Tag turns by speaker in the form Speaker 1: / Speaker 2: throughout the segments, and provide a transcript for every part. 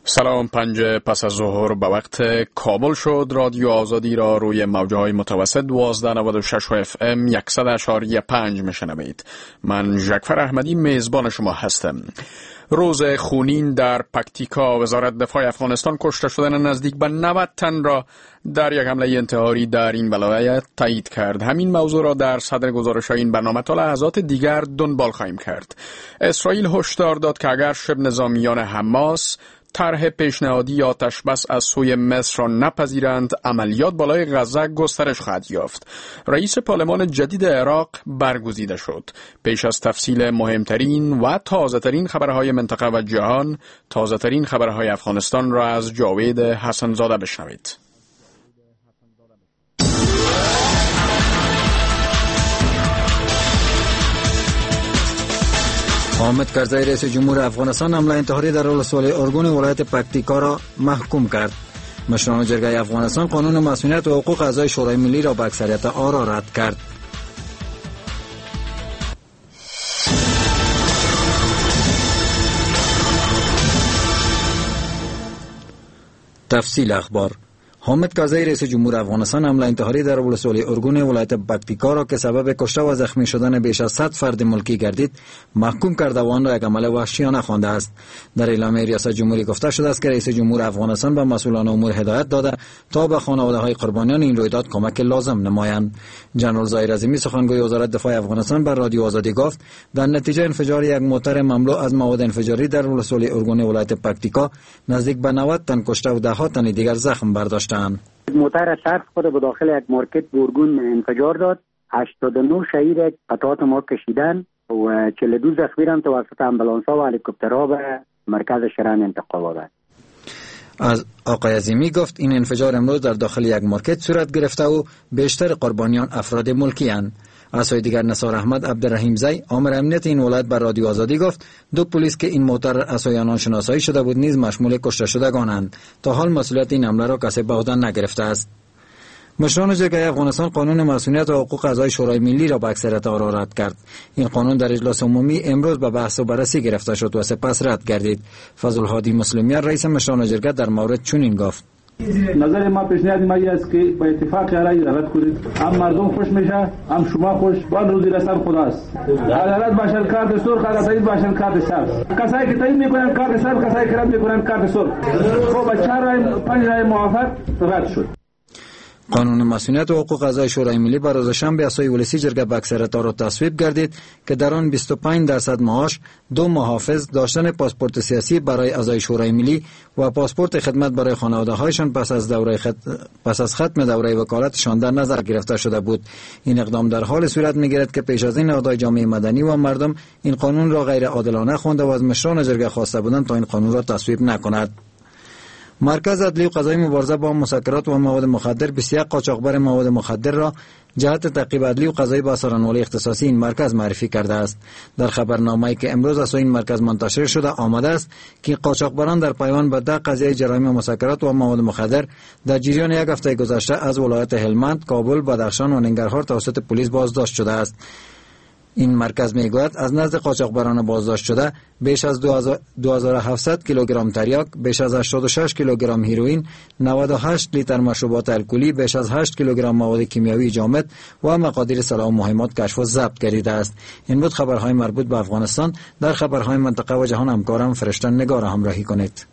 Speaker 1: سلام. 5 پس از ظهر به وقت کابل شد. رادیو آزادی را روی موجهای متوسط 1296 اف ام 100.5 میشنوید. من ژکفر احمدی میزبان شما هستم. روز خونین در پکتیکا، وزارت دفاع افغانستان کشته شدن نزدیک به 90 تن را در یک حمله انتحاری در این ولایت تایید کرد. همین موضوع را در صدر گزارش این برنامه تا لحظات دیگر دنبال خواهیم کرد. اسرائیل هشدار داد که اگر شبه نظامیان حماس طرح پیشنهادی آتش بس از سوی مصر را نپذیرند، عملیات بالای غزه گسترش خواهد یافت. رئیس پارلمان جدید عراق برگزیده شد. پیش از تفصیل مهمترین و تازه‌ترین خبرهای منطقه و جهان، تازه‌ترین خبرهای افغانستان را از جاوید حسن‌زاده بشنوید.
Speaker 2: حامد کرزی رئیس جمهور افغانستان حمله انتحاری در ولسوالی ارگون ولایت پکتیکا را محکوم کرد. مشران جرگه افغانستان قانون مسئولیت و حقوق اعضای شورای ملی را به اکثریت آرا رد کرد. تفصیل اخبار. حامد کرزی رئیس جمهور افغانستان حمله انتحاری در ولسوالی ارگون ولایت پکتیکا را که سبب کشته و زخمی شدن بیش از 100 فرد ملکی گردید محکوم کرده و آن را یک عمل وحشیانه خوانده است. در اعلامیه ریاست جمهوری گفته شده است که رئیس جمهور افغانستان به مسئولان امور هدایت داده تا به خانواده‌های قربانیان این رویداد کمک لازم نمایند. جنرال ظاهر عظیمی سخنگوی وزارت دفاع افغانستان بر رادیو آزادی گفت در نتیجه انفجار یک موتر مملو از مواد انفجاری در ولسوالی ارگون ولایت پکتیکا نزدیک به 90 تن کشته و ده‌ها تن دیگر زخم برداشتند.
Speaker 3: موتر ترس خود به داخل یک مارکت بورگون انفجار داد. 89 شهید قطعات ما کشیدن و 42 زخمی هم توسط امبولانس‌ها و هلیکوپترها به مرکز شرن انتقال دادند.
Speaker 2: از آقای عظیمی گفت این انفجار امروز در داخل یک مارکت صورت گرفته و بیشتر قربانیان افراد ملکی اند. از سوی دیگر نثار احمد عبدالرحیم زی آمر امنیت این ولایت بر رادیو آزادی گفت دو پلیس که این موتر از سوی آنان شناسایی شده بود نیز مشمول کشته شدگانند. تا حال مسئولیت این حمله را کسی به عهده نگرفته است. مشران جرگه افغانستان قانون مسئولیت و حقوق اعضای شورای ملی را به اکثریت آرا رد کرد. این قانون در اجلاس عمومی امروز به بحث و بررسی گرفته شد و سپس رد گردید. فضل الهادی مسلمیان رئیس مشران جرگه در مورد چنین گفت:
Speaker 4: نظر ما پیشنهاد ما است که با اتفاق رای رد کنید. هم مردم خوش میشه، هم شما خوش. وان روزی رسال خداست. عدالت باشد کارت سرخ، عدالت باشد کارت سبز. کسایی که تعیین میکنن کارت سبز، کسایی که رد میکنن کارت سرخ. خب با 4 رای 5 رای موافق رد شد.
Speaker 2: قانون مسئولیت و حقوق اعضای شورای ملی بر روز شنبه اسای ولسی جرگه به اکثریت آرا تصویب گردید که در آن 25% معاش، 2 محافظ، داشتن پاسپورت سیاسی برای اعضای شورای ملی و پاسپورت خدمت برای خانواده‌هایشان پس از ختم دوره وکالتشان در نظر گرفته شده بود. این اقدام در حال صورت می‌گیرد که پیش از این اعضای جامعه مدنی و مردم این قانون را غیر عادلانه خوانده و از مشران جرگه خواسته بودند تا این قانون را تصویب نکند. مرکز عدلی و قضایی مبارزه با مسکرات و مواد مخدر 21 قاچاقبر مواد مخدر را جهت تعقیب عدلی و قضایی با سرانولی اختصاصی این مرکز معرفی کرده است. در خبرنامه‌ای که امروز از این مرکز منتشر شده آمده است که قاچاقبران در پیوند به 10 قضیه جرایم مسکرات و مواد مخدر در جریان یک هفته گذشته از ولایت هلمند، کابل، بدخشان و ننگرهار توسط پلیس بازداشت شده است. این مرکز میگوید از نزد قاچاقبران بازداشت شده بیش از 2700 کیلوگرم تریاک، بیش از 86 کیلوگرم هیروئین، 98 لیتر مشروبات الکلی، بیش از 8 کیلوگرم مواد کیمیاوی جامد و مقادیر سلاح و مهمات کشف و ضبط گردیده است. این بود خبرهای مربوط به افغانستان. در خبرهای منطقه و جهان همکارم فرشته نگار همراهی کنید.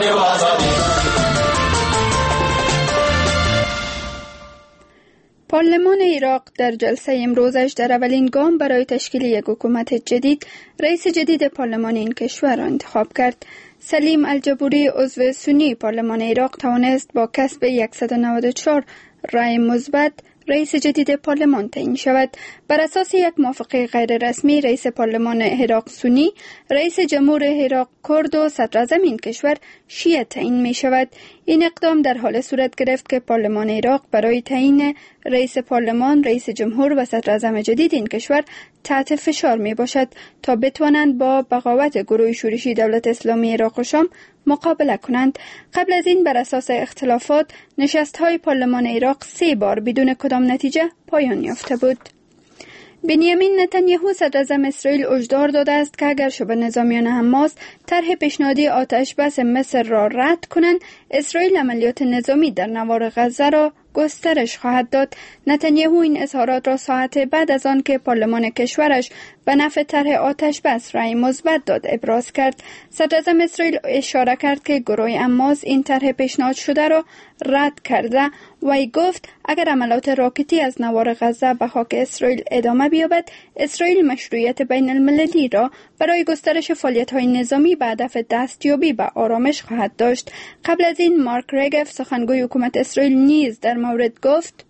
Speaker 5: پارلمان عراق در جلسه امروزش در اولین گام برای تشکیل یک حکومت جدید رئیس جدید پارلمان این کشور را انتخاب کرد. سلیم الجبوری عضو سنی پارلمان عراق توانست با کسب 194 رای مثبت رئیس جدید پارلمان تعیین شود. بر اساس یک موافقه غیر رسمی رئیس پارلمان عراق سنی، رئیس جمهور عراق کرد و صدر اعظم این کشور شیعه تعیین می شود. این اقدام در حال صورت گرفت که پارلمان عراق برای تعیین رئیس پارلمان، رئیس جمهور و صدر اعظم جدید این کشور تحت فشار می باشد تا بتوانند با بغاوت گروه شورشی دولت اسلامی عراق و شام مقابله کنند. قبل از این بر اساس اختلافات نشست‌های پارلمان عراق 3 بار بدون کدام نتیجه پایان یافته بود. بنیامین نتانیاهو صدراعظم اسرائیل هشدار داده است که اگر شبه نظامیان حماس طرح پیشنهادی آتش بس مصر را رد کنند، اسرائیل عملیات نظامی در نوار غزه را گسترش خواهد داد. نتانیاهو این اظهارات را ساعت بعد از آن که پارلمان کشورش به نفع طرح آتش بس رأی مثبت داد ابراز کرد. صدراعظم اسرائیل اشاره کرد که گروه حماس این طرح پیشنهاد شده را رد کرده و ای گفت اگر عملیات راکتی از نوار غزه به خاک اسرائیل ادامه بیابد، اسرائیل مشروعیت بین المللی را برای گسترش فعالیت‌های نظامی به هدف دستیابی به آرامش خواهد داشت. قبل از این مارک رگف سخنگوی حکومت اسرائیل نیز در مورد گفت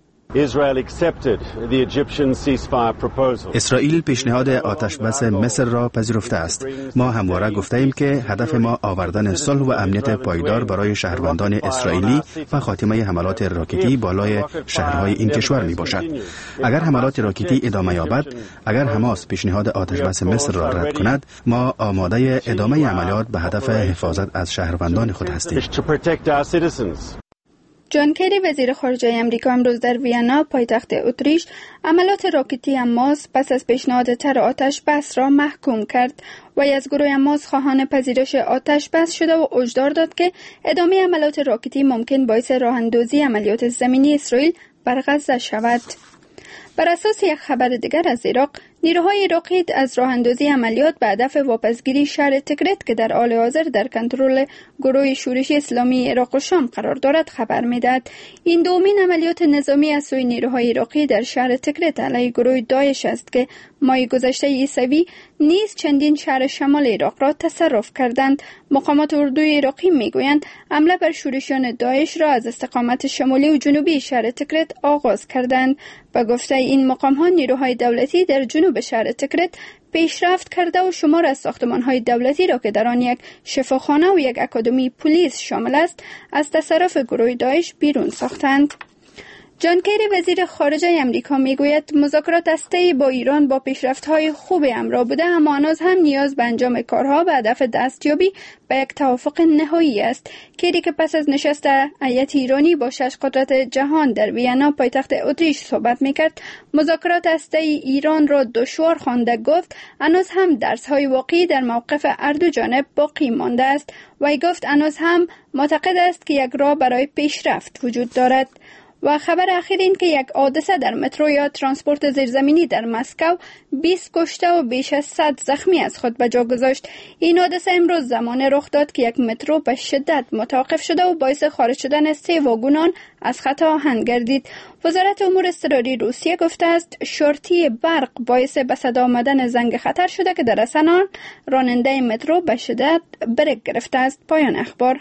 Speaker 6: اسرائیل پیشنهاد آتش بس مصر را پذیرفته است. ما همواره گفته ایم که هدف ما آوردن صلح و امنیت پایدار برای شهروندان اسرائیلی و خاتمه حملات راکتی بالای شهرهای این کشور می باشد. اگر حملات راکتی ادامه یابد، اگر حماس پیشنهاد آتش بس مصر را رد کند، ما آماده ادامه عملیات به هدف حفاظت از شهروندان خود هستیم.
Speaker 5: جان کری وزیر خارجه آمریکا امروز در وینا پایتخت اتریش عملیات راکتی حماس پس از پیشنهاد طرح آتش بس را محکوم کرد و از گروه حماس خواهان پذیرش آتش بس شده و هشدار داد که ادامه عملیات راکتی ممکن باعث راه اندازی عملیات زمینی اسرائیل بر غزه شود. بر اساس یک خبر دیگر از عراق، نیروهای عراقی از راه اندازی عملیات به هدف واپسگیری شهر تکرت که در حال حاضر در کنترل گروه شورشی اسلامی عراق و شام قرار دارد خبر می‌دهد. این دومین عملیات نظامی از سوی نیروهای عراقی در شهر تکرت علیه گروه داعش است که ماه گذشته عیسوی نیز چندین شهر شمال عراق را تصرف کردند. مقامات اردوی عراقی میگویند حمله بر شورشیان داعش را از استقامت شمالی و جنوبی شهر تکرت آغاز کردند. به گفته این مقام‌ها، نیروهای دولتی در جنوب شهر تکرت پیشرفت کرده و شمار از ساختمان‌های دولتی را که در آن یک شفاخانه و یک اکادمی پلیس شامل است، از تصرف گروه داعش بیرون ساختند. جان کری وزیر خارجه آمریکا میگوید مذاکرات هسته‌ای با ایران با پیشرفت‌های خوب همراه بوده، اما هنوز هم نیاز به انجام کارها به هدف دستیابی به یک توافق نهایی است. کری که پس از نشست هیئت ایرانی با 6 قدرت جهان در وینا پایتخت اتریش صحبت میکرد، مذاکرات هسته‌ای ایران را دشوار خوانده گفت هنوز هم درس‌های واقعی در موقف هر دو جانب باقی مانده است و ای گفت هنوز هم معتقد است که یک راه برای پیشرفت وجود دارد. و خبر اخیر این که یک حادثه در مترو یا ترانسپورت زیرزمینی در مسکو 20 کشته و بیش از 100 زخمی از خود به جا گذاشت. این حادثه امروز زمانه رخ داد که یک مترو به شدت متوقف شده و باعث خارج شدن 3 واگن از خط آهن گردید. وزارت امور اضطراری روسیه گفته است شورتی برق باعث به صدا آمدن زنگ خطر شده که در اثر آن راننده مترو به شدت برک گرفته است. پایان اخبار.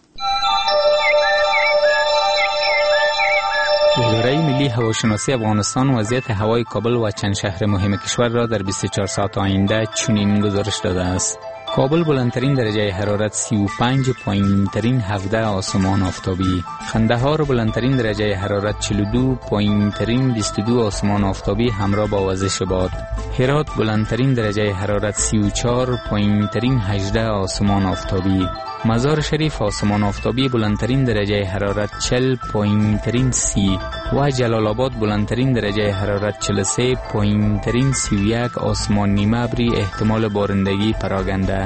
Speaker 7: اداره ملی هواشناسی افغانستان وضعیت هوای کابل و چند شهر مهم کشور را در 24 ساعت آینده چنین گزارش داده است. کابل بلندترین درجه حرارت 35، پایینترین 17 آسمان آفتابی. قندهار بلندترین درجه حرارت 42، پایینترین 22 آسمان آفتابی همراه با وزش باد. هرات بلندترین درجه حرارت 34، پایینترین 18 آسمان آفتابی. مزار شریف آسمان آفتابی بلندترین درجه حرارت 40، پایینترین 30 و جلال آباد بلندترین درجه حرارت 43، پایینترین 31 آسمان نیمه ابری احتمال بارندگی پراگنده.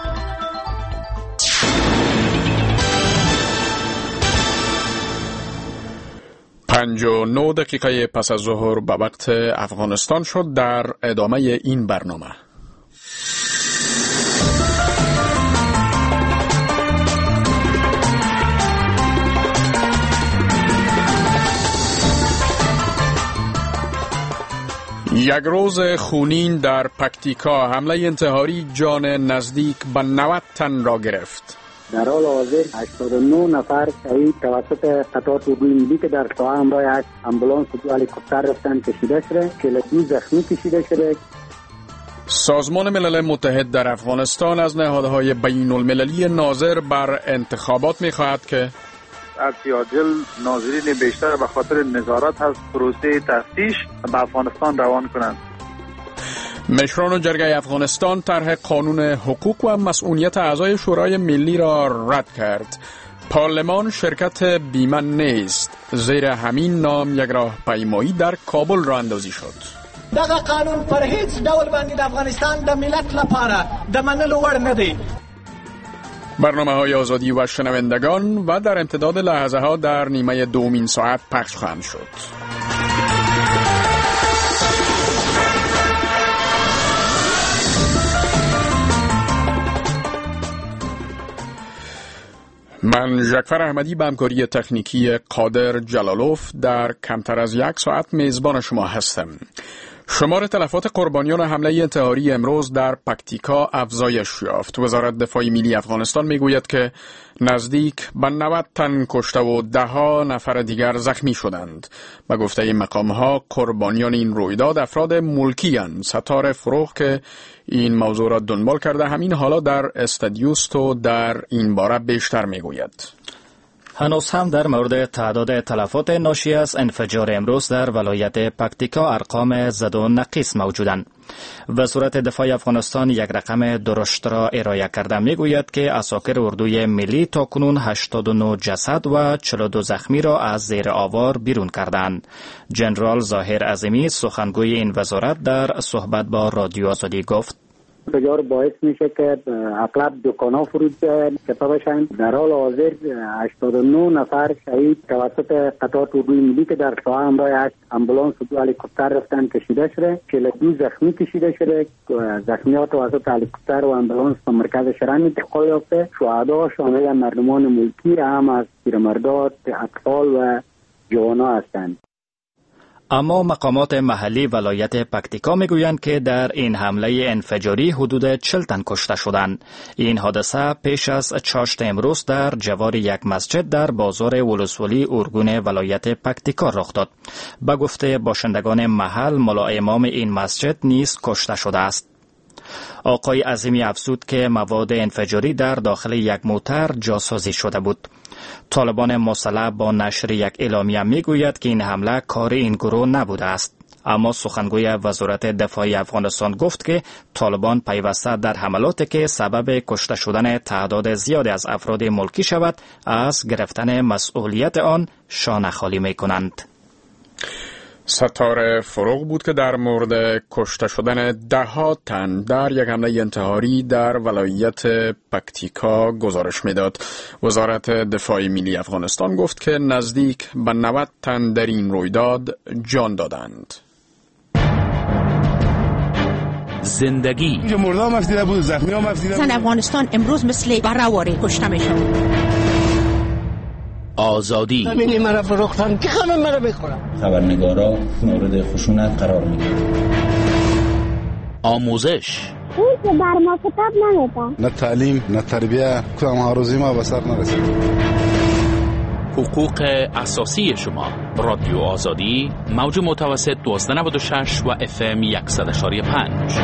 Speaker 1: پنج و 9 دقیقه پس از ظهر به وقت افغانستان شد. در ادامه این برنامه یک روز خونین در پکتیکا، حمله انتحاری جان نزدیک به 90 تن را گرفت.
Speaker 3: در حال حاضر 89 نفر شهید توسط قطعات اردوی ملی که در ساحه همراه 8 امبولانس و 2 هلیکوپتر رفتن کشیده شده، 42 زخمی کشیده شده.
Speaker 1: سازمان ملل متحد در افغانستان از نهادهای بین المللی ناظر بر انتخابات می‌خواهد که
Speaker 8: ارتیاجل ناظرین بیشتر به خاطر نظارت از پروسه تفتیش به افغانستان روان کنند.
Speaker 1: مشران جرگه افغانستان طرح قانون حقوق و مسئولیت اعضای شورای ملی را رد کرد. پارلمان شرکت بیمه نیست. زیر همین نام یک راهپیمایی در کابل راه اندازی شد.
Speaker 9: دغه قانون پر هیڅ ډول باندې د افغانستان د ملت لپاره د منلو وړ نه دی.
Speaker 1: برنامه‌های آزادی و شنوندگان و در امتداد لحظه ها در نیمه دومین ساعت پخش خواهند شد. من جعفر احمدی به همکاری تکنیکی قادر جلالوف در کمتر از یک ساعت میزبان شما هستم. شمار تلفات قربانیان حمله انتحاری امروز در پکتیکا افزایش یافت. وزارت دفاع ملی افغانستان میگوید که نزدیک به 90 تن کشته و 10 نفر دیگر زخمی شدند. به گفته این مقام‌ها قربانیان این رویداد افراد ملکی اند. ستاره فروغ که این موضوع را دنبال کرده همین حالا در استادیوست و در این باره بیشتر میگوید.
Speaker 10: هنوز هم در مورد تعداد تلفات ناشی از انفجار امروز در ولایت پکتیکا ارقام زد و نقیص موجودند. وزارت دفاع افغانستان یک رقم درشت را ارائه کرده میگوید که عساکر اردوی ملی تاکنون 89 جسد و 42 زخمی را از زیر آوار بیرون کردند. جنرال ظاهر عظیمی سخنگوی این وزارت در صحبت با رادیو آزادی گفت:
Speaker 3: انفجار باعث میشه که اغلب دکان‌ها فرودگرفته بشن. در حال حاضر 89 نفر شهید توسط قطعات اردوی ملی که در ساحه همراه امبولانس و 2 هلیکوپتر رفتن کشیده شده. 42 زخمی کشیده شده. زخمیات توسط هلیکوپتر و امبولانس به مرکز شرن انتقال یافته. شهدا شامل مردمان ملکی هم از پیرمردان، اطفال و جوانان هستند.
Speaker 10: اما مقامات محلی ولایت پکتیکا میگویند که در این حمله انفجاری حدود 40 تن کشته شدند. این حادثه پیش از چاشت امروز در جوار یک مسجد در بازار ولسوالی اورگون ولایت پکتیکا رخ داد. به گفته باشندگان محل ملا امام این مسجد نیز کشته شده است. آقای عظیمی افزود که مواد انفجاری در داخل یک موتر جاسازی شده بود. طالبان مسلح با نشر یک اعلامیه میگوید که این حمله کار این گروه نبوده است. اما سخنگوی وزارت دفاع افغانستان گفت که طالبان پیوسته در حملاتی که سبب کشته شدن تعداد زیادی از افراد ملکی شود از گرفتن مسئولیت آن شانه خالی میکنند.
Speaker 1: ستاره فروغ بود که در مورد کشته شدن 10 تن در یک حمله انتحاری در ولایت پکتیکا گزارش میداد. وزارت دفاع ملی افغانستان گفت که نزدیک به 90 تن در این رویداد جان دادند.
Speaker 11: زندگی
Speaker 12: مردم مفتیده بود، زخمی ها مفتیده بود.
Speaker 13: زن افغانستان امروز مثل برهواری کشته میشد.
Speaker 11: آزادی
Speaker 9: همینی مرا فروختن که همه مرا بخورم.
Speaker 14: خبرنگارا مورد خشونت قرار میگیرن.
Speaker 11: آموزش
Speaker 15: اون که بر ما کتاب نمیدن.
Speaker 12: نه تعلیم نه تربیه کدام آرزوی ما به سر نرسید.
Speaker 11: حقوق اساسی شما. رادیو آزادی موج متوسط 1296 و FM 100.5.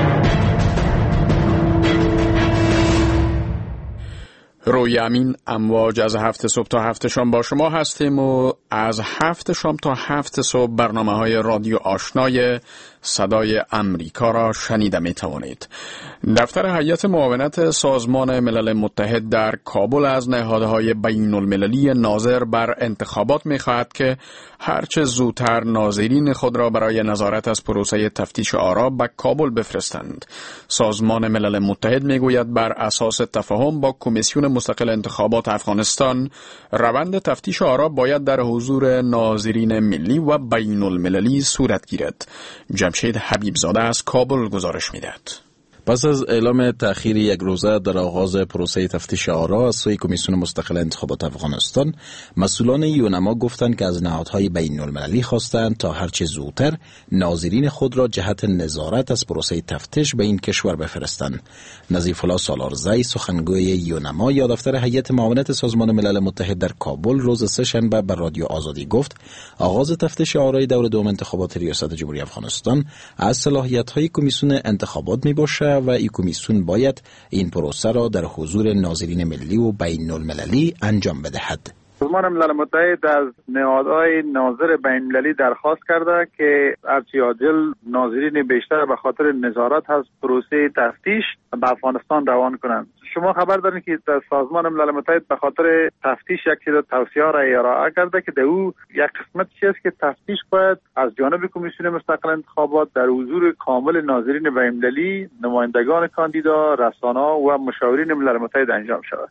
Speaker 1: روی امین امواج از 7 صبح تا 7 شام با شما هستیم و از 7 شام تا 7 صبح برنامه‌های رادیو آشنای صدای امریکا را شنیده می توانید. دفتر هیئت معاونت سازمان ملل متحد در کابل از نهادهای بین المللی ناظر بر انتخابات می خواهد که هرچه زودتر ناظرین خود را برای نظارت از پروسه تفتیش آرا به کابل بفرستند. سازمان ملل متحد می گوید بر اساس تفاهم با کمیسیون مستقل انتخابات افغانستان روند تفتیش آرا باید در حضور ناظرین ملی و بین المللی صورت گیرد. جمشید حبیبزاده از کابل گزارش می‌دهد.
Speaker 16: پس از اعلام تأخیر یک روزه در آغاز پروسه تفتیش آرا از سوی کمیسیون مستقل انتخابات افغانستان، مسئولان یونما گفتند که از نهادهای بین المللی خواستند تا هرچه زودتر ناظرین خود را جهت نظارت از پروسه تفتیش به این کشور بفرستند. نظیف الله سالارزی سخنگوی یونما یا دفتر هیئت معاونت سازمان ملل متحد در کابل روز سه‌شنبه بر رادیو آزادی گفت آغاز تفتیش آرای دور دوم انتخابات ریاست جمهوری افغانستان از صلاحیت‌های کمیسیون انتخابات میباشد و این کمیسیون باید این پروسه را در حضور ناظرین ملی و بین المللی انجام بدهد.
Speaker 8: سازمان ملل متحد از نهادهای ناظر بین المللی درخواست کرده که هرچه عاجل ناظرین بیشتر به خاطر نظارت از پروسه تفتیش به افغانستان روان کنند. شما خبر دارید که سازمان ملل متحد به خاطر تفتیش یک تعداد توصیه‌ها را ارائه کرده که در او یک قسمت چیست که تفتیش باید از جانب کمیسیون مستقل انتخابات در حضور کامل ناظرین بین‌المللی، نمایندگان کاندیدا، رسانه‌ها و مشاورین ملل متحد انجام شود.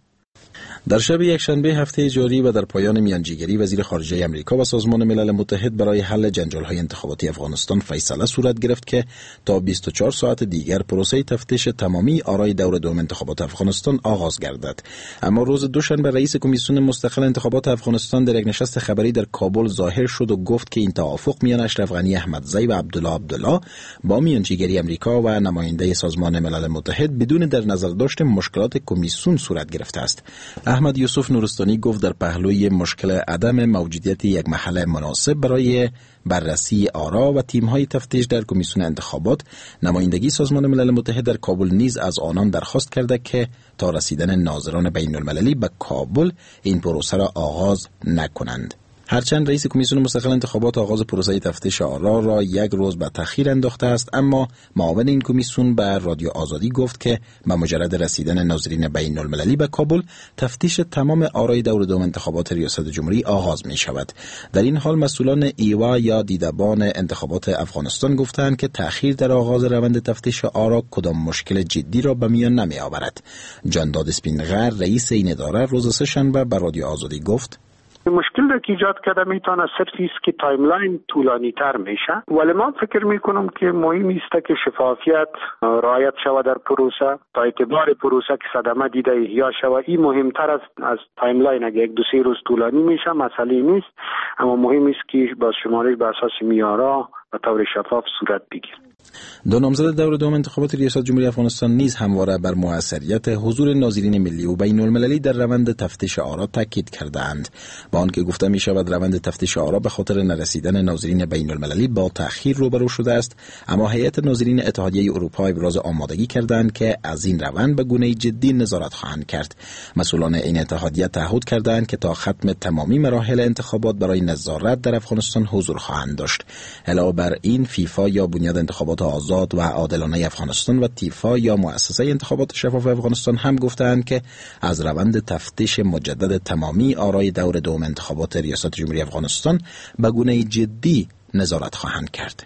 Speaker 16: در شب یکشنبه هفته جاری و در پایان میانجیگری وزیر خارجه آمریکا و سازمان ملل متحد برای حل جنجال‌های انتخاباتی افغانستان فیصله صورت گرفت که تا 24 ساعت دیگر پروسه تفتیش تمامی آرای دور دوم انتخابات افغانستان آغاز گردد. اما روز دوشنبه رئیس کمیسیون مستقل انتخابات افغانستان در یک نشست خبری در کابل ظاهر شد و گفت که این توافق میان اشرف غنی احمدزی و عبدالله با میانجیگری آمریکا و نماینده سازمان ملل متحد بدون در نظر داشتن مشکلات کمیسیون صورت گرفته است. احمد یوسف نورستانی گفت در پهلوی مشکل عدم موجودیت یک محل مناسب برای بررسی آرا و تیم‌های تفتیش در کمیسیون انتخابات، نمایندگی سازمان ملل متحد در کابل نیز از آنان درخواست کرده که تا رسیدن ناظران بین‌المللی به کابل این پروسه را آغاز نکنند. هرچند رئیس کمیسیون مستقل انتخابات آغاز پروسه تفتیش آرا را یک روز به تأخیر انداخته است، اما معاون این کمیسیون به رادیو آزادی گفت که با مجرد رسیدن ناظرین بین المللی به کابل تفتیش تمام آرای دور دوم انتخابات ریاست جمهوری آغاز می شود. در این حال مسئولان ایوا یا دیدبان انتخابات افغانستان گفتند که تأخیر در آغاز روند تفتیش آرا کدام مشکل جدی را به میان نمی آورد. جانداد اسپینغر رئیس این اداره روز سه‌شنبه به رادیو آزادی گفت
Speaker 17: مشکل را که ایجاد کرده میتونه صرفی است که تایملاین طولانی تر میشه، ولی من فکر میکنم که مهم است که شفافیت رعایت شود در پروسه تا اعتبار پروسه که صدمه دیده احیا شود. این مهمتر است از تایملاین. اگه 1-2-3 روز طولانی میشه مسئله نیست، اما مهم است که با شمارش بر اساس معیارها و طور شفاف صورت بگیرد.
Speaker 16: دو نامزد دور دوم انتخابات ریاست جمهوری افغانستان نیز همواره بر موثریت حضور ناظرین ملی و بین المللی در روند تفتیش آرا تاکید کردند. با آنکه گفته می شود روند تفتیش آرا به خاطر نرسیدن ناظرین بین المللی با تأخیر روبرو شده است، اما هیئت ناظرین اتحادیه اروپا ابراز آمادگی کردند که از این روند به گونه جدی نظارت خواهند کرد. مسئولان این اتحادیه تعهد کردند که تا ختم تمامی مراحل انتخابات برای نظارت در افغانستان حضور خواهند داشت. علاوه بر این فیفا یا بنیاد انتخابات آزاد و عادلانه افغانستان و تیفا یا مؤسسه انتخابات شفاف افغانستان هم گفتند که از روند تفتیش مجدد تمامی آرای دور دوم انتخابات ریاست جمهوری افغانستان به گونه جدی نظارت خواهند کرد.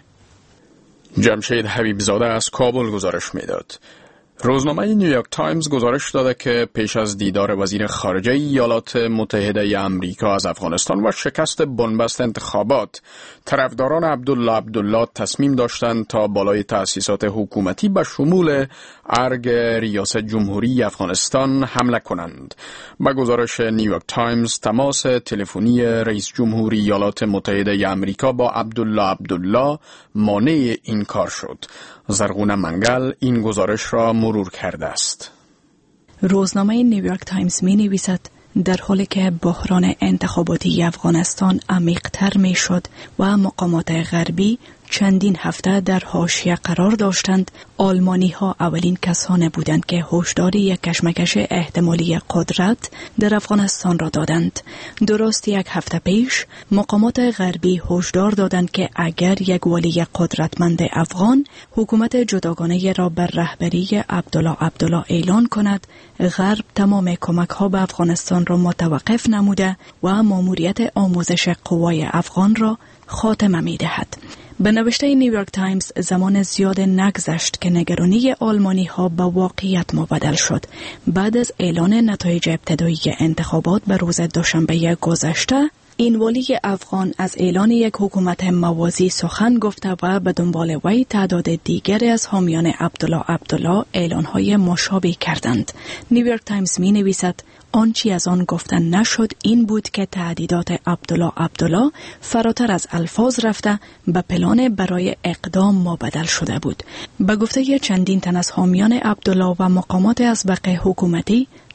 Speaker 1: جمشید حبیبزاده از کابل گزارش میداد. روزنامه نیویورک تایمز گزارش داده که پیش از دیدار وزیر خارجه ایالات متحده آمریکا از افغانستان و شکست بنبست انتخابات، طرفداران عبدالله تصمیم داشتند تا بالای تأسیسات حکومتی به شمول ارگ ریاست جمهوری افغانستان حمله کنند. با گزارش نیویورک تایمز، تماس تلفنی رئیس جمهور ایالات متحده آمریکا با عبدالله مانع این کار شد. زرغونه منگل این گزارش را مرور کرده است.
Speaker 18: روزنامه نیویورک تایمز می نویسد در حالی که بحران انتخاباتی افغانستان عمیق‌تر می شد و مقامات غربی چندین هفته در حاشیه قرار داشتند، آلمانی ها اولین کسانی بودند که هشدار یک کشمکش احتمالی قدرت در افغانستان را دادند. درست یک هفته پیش مقامات غربی هشدار دادند که اگر یک ولی قدرتمند افغان حکومت جداگانه را بر رهبری عبدالله اعلان کند، غرب تمام کمک ها به افغانستان را متوقف نموده و ماموریت آموزش قوای افغان را خاتمه می دهد. به نوشته نیویورک تایمز، زمان زیاد نگذشت که نگرانی آلمانی ها به واقعیت مبدل شد. بعد از اعلان نتایج ابتدایی انتخابات به روز دوشنبه گذشته، این ولی افغان از اعلان یک حکومت موازی سخن گفته و به دنبال وی تعداد دیگری از حامیان عبدالله اعلانهای مشابه کردند. نیویورک تایمز می نویسد آنچه از آن گفتن نشد این بود که تهدیدات عبدالله فراتر از الفاظ رفته به پلان برای اقدام مبدل شده بود. به گفته چندین تن از حامیان عبدالله و مقامات ازبق حکومتی،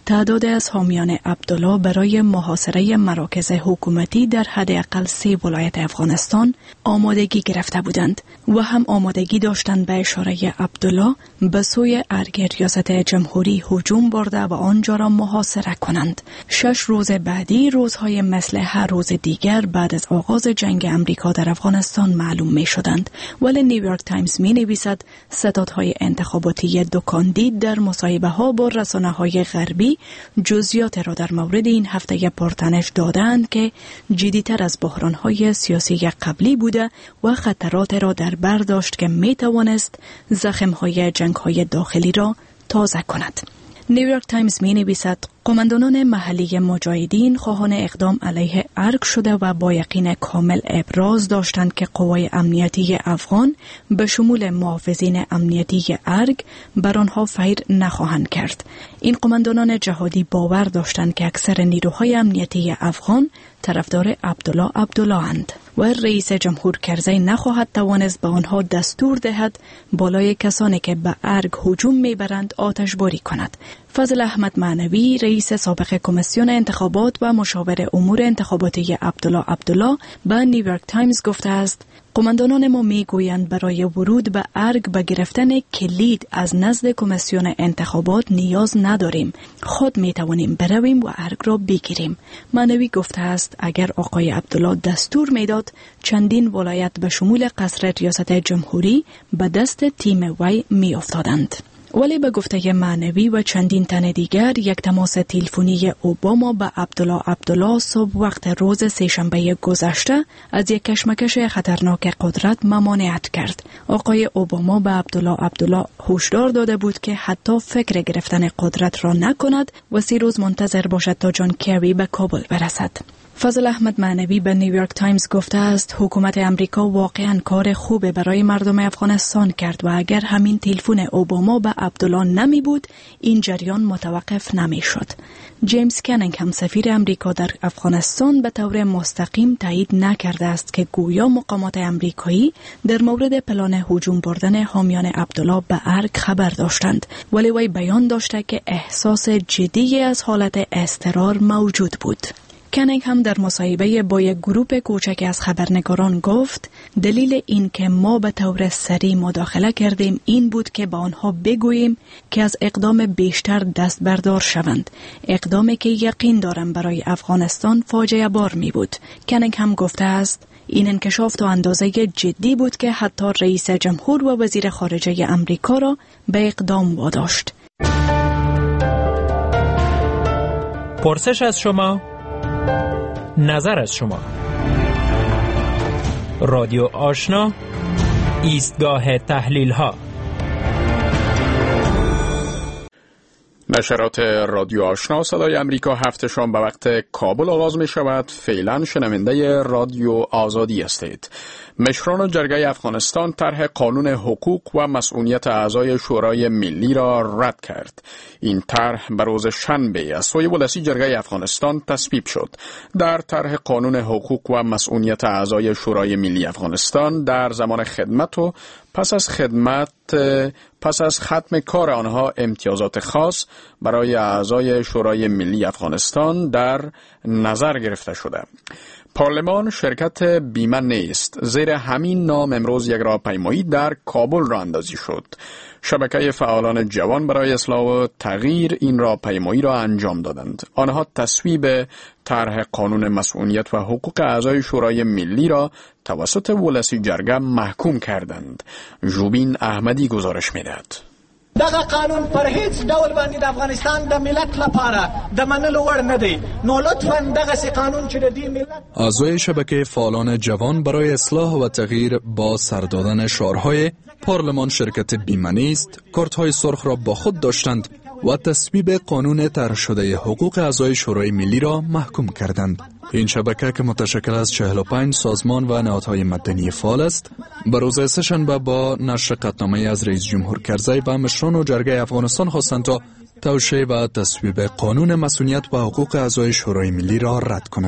Speaker 18: تعداد از حامیان عبدالله برای محاصره مراکز حکومتی در حداقل 3 ولایت افغانستان آمادگی گرفته بودند و هم آمادگی داشتند به اشاره عبدالله به سوی ارگ ریاست جمهوری هجوم برده و آنجا را محاصره کنند. 6 روز بعدی روزهای مثل هر روز دیگر بعد از آغاز جنگ امریکا در افغانستان معلوم می شدند، ولی نیویورک تایمز می نویسد ستادهای انتخاباتی دو کاندید در مصاحبه ها با رسانه های غربی جزئیات را در مورد این هفته پرتنش دادند که جدیتر از بحران های سیاسی قبلی بوده و خطرات را در بر داشت که می توانست زخم های جنگ های داخلی را تازه کند. نیویورک تایمز می نویسد قماندانان محلی مجاهدین خواهان اقدام علیه ارگ شده و با یقین کامل ابراز داشتند که قوای امنیتی افغان به شمول محافظین امنیتی ارگ بر آنها فیر نخواهند کرد. این قماندانان جهادی باور داشتند که اکثر نیروهای امنیتی افغان طرفدار عبدالله اند و رئیس جمهور کرزی نخواهد توانست به آنها دستور دهد بالای کسانی که به ارگ هجوم میبرند آتشباری کند. فضل احمد معنوی رئیس سابق کمیسیون انتخابات و مشاور امور انتخاباتی عبدالله به نیویورک تایمز گفته است قماندانان ما میگویند برای ورود به ارگ به گرفتن کلید از نزد کمیسیون انتخابات نیاز نداریم، خود میتوانیم برویم و ارگ را بگیریم. معنوی گفته است اگر آقای عبدالله دستور میداد چندین ولایت به شمول قصر ریاست جمهوری به دست تیم وی میافتادند. ولی به گفته معنوی و چندین تن دیگر یک تماس تلفنی اوباما به عبدالله صبح وقت روز سه‌شنبه گذشته از یک کشمکش خطرناک قدرت ممانعت کرد. آقای اوباما به عبدالله هشدار داده بود که حتی فکر گرفتن قدرت را نکند و 3 روز منتظر باشد تا جان کری به کابل برسد. فضل احمد معنوی به نیویورک تایمز گفته است حکومت امریکا واقعاً کار خوبه برای مردم افغانستان کرد و اگر همین تلفن اوباما به عبدالله نمی بود این جریان متوقف نمی شد. جیمز کنینگ هم سفیر امریکا در افغانستان به طور مستقیم تایید نکرده است که گویا مقامات امریکایی در مورد پلان هجوم بردن حامیان عبدالله به ارگ خبر داشتند، ولی وی بیان داشته که احساس جدی از حالت اضطرار موجود بود. کنینگ هم در مصاحبه با یک گروه کوچک از خبرنگاران گفت دلیل این که ما به طور سریع مداخله کردیم این بود که با آنها بگوییم که از اقدام بیشتر دست بردار شوند، اقدامی که یقین دارم برای افغانستان فاجعه بار می بود. کنینگ هم گفته است این انکشاف تا اندازه جدی بود که حتی رئیس جمهور و وزیر خارجه امریکا را به اقدام واداشت.
Speaker 19: پرسش از شما، نظر از شما. رادیو آشنا، ایستگاه تحلیل ها.
Speaker 1: نشرات رادیو آشنا صدای امریکا هفتهشان به وقت کابل آغاز می شود. فعلا شنونده رادیو آزادی هستید. مشران جرگه افغانستان طرح قانون حقوق و مسئولیت اعضای شورای ملی را رد کرد. این طرح به روز شنبه از سوی ولسی جرگه افغانستان تصویب شد. در طرح قانون حقوق و مسئولیت اعضای شورای ملی افغانستان در زمان خدمت و پس از ختم کار آنها امتیازات خاص برای اعضای شورای ملی افغانستان در نظر گرفته شده. پارلمان شرکت بیمه نیست زیر همین نام امروز یک راهپیمایی در کابل راه اندازی شد. شبکه فعالان جوان برای اصلاح و تغییر این راهپیمایی را انجام دادند. آنها تصویب طرح قانون مسئولیت و حقوق اعضای شورای ملی را توسط ولسی جرگه محکوم کردند. جوبین احمدی گزارش می‌دهد.
Speaker 9: دغه قانون پر هیڅ ډول باندې د افغانستان د ملت لپاره د منلو وړ نه دی. نو لطفاً دغه سی قانون چې د دې ملت
Speaker 20: اعضای شبکه فعالان جوان برای اصلاح و تغییر با سر دادن شعارهای پارلمان شرکت بیمه نیست کارت‌های سرخ را با خود داشتند و تصویب قانون طرح شده حقوق اعضای شورای ملی را محکوم کردند. این شبکه که متشکل از 45 سازمان و نهادهای مدنی فعال است، به روز سه‌شنبه با نشر قطعنامه از رئیس جمهور کرزی و مشران و جرگه افغانستان خواستند تا توشیح و تصویب قانون مسئولیت و حقوق اعضای شورای ملی را رد کند.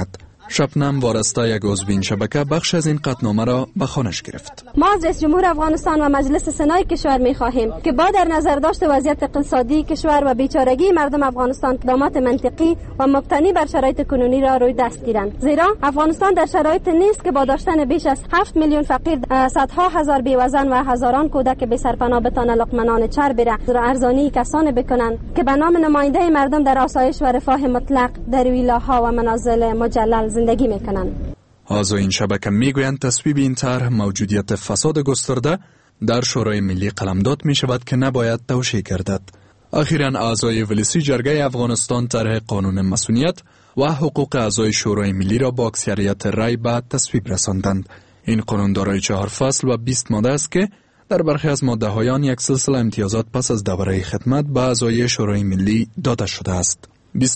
Speaker 20: شبنم وارسته یک عضو این شبکه بخش از این قطعنامه را به خوانش گرفت.
Speaker 21: ما از رئیس جمهور افغانستان و مجلس سنای کشور می‌خواهیم که با در نظر داشت وضعیت اقتصادی کشور و بیچارگی مردم افغانستان اقدامات منطقی و مبتنی بر شرایط کنونی را روی دست گیرند، زیرا افغانستان در شرایط نیست که با داشتن بیش از 7 میلیون فقیر، صدها هزار بیوزن و هزاران کودک بی سرپناه بتوان لقمنان چرب را ارزانی کسانی بکنند که به نام نماینده مردم در آسایش و رفاه مطلق در ویلاها و منازل مجلل زندگی میکنند.
Speaker 20: اعضای این شبکه میگویند تصویب این طرح موجودیت فساد گسترده در شورای ملی قلمداد می شود که نباید توشیح گردد. اخیراً اعضای ولسی جرگه افغانستان طرح قانون مسئولیت و حقوق اعضای شورای ملی را با اکثریت رای به تصویب رساندند. این قانون دارای 4 فصل و 20 ماده است که در برخی از ماده‌های آن یک سلسله امتیازات پس از دوره خدمت به اعضای شورای ملی داده شده است.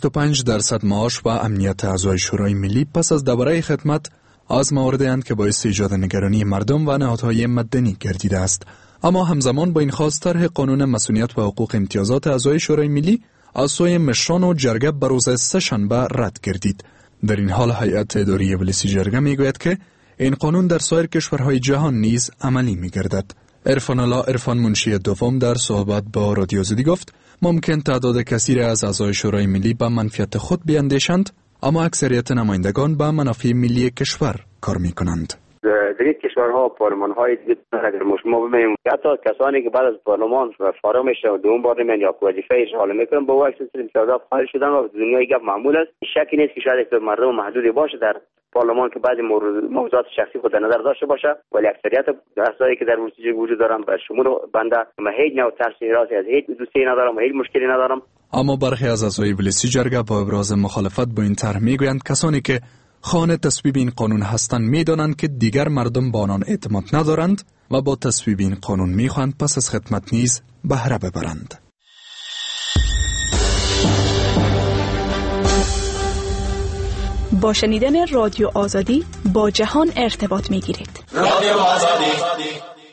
Speaker 20: 25% معاش و امنیت اعضای شورای ملی پس از دوره خدمت از مواردی اند که باعث ایجاد نگرانی مردم و نهادهای مدنی گردیده است. اما همزمان با این خواست طرح قانون مسئولیت و حقوق امتیازات اعضای شورای ملی از سوی مشران و جرگه به روز سه‌شنبه رد گردید. در این حال هیئت اداری ولسی جرگه میگوید که این قانون در سایر کشورهای جهان نیز عملی میگردد. عرفان منشی دوم در صحبت با رادیو آزادی گفت ممکن تعداد کثیر از اعضای شورای ملی به منفعت خود بیندیشند، اما اکثریت نمایندگان به منافع ملی کشور کار میکنند.
Speaker 22: در این کشورها پارلمان‌های دیگه اگر ما ببینیم حتی کسانی که بعد از پارلمان فارغ میشن و دوم بار نمیان یا وظیفه اجرا میکنن با وقت امتیازات خارج شدن و دنیای گپ معمول است. شکی نیست که شاید مردم محدودی باشه در پارلمان که بعضی موضوعات شخصی خود در نظر داشته باشه، ولی اکثریت اعضایی که در ولسی وجود دارن به شمول بنده من هیچ نوع تاثیراتی از هیچ دوستی ندارم و هیچ مشکلی ندارم. اما برخی از اعضای ولسی جرگه با ابراز مخالفت با این طرح میگویند کسانی که خانه تصویب این قانون هستند میدانند که دیگر مردم با آنان اعتماد ندارند و با تصویب این قانون میخواهند پس از خدمت نیز بهره ببرند.
Speaker 18: با شنیدن رادیو آزادی با جهان ارتباط میگیرید.
Speaker 1: رادیو آزادی.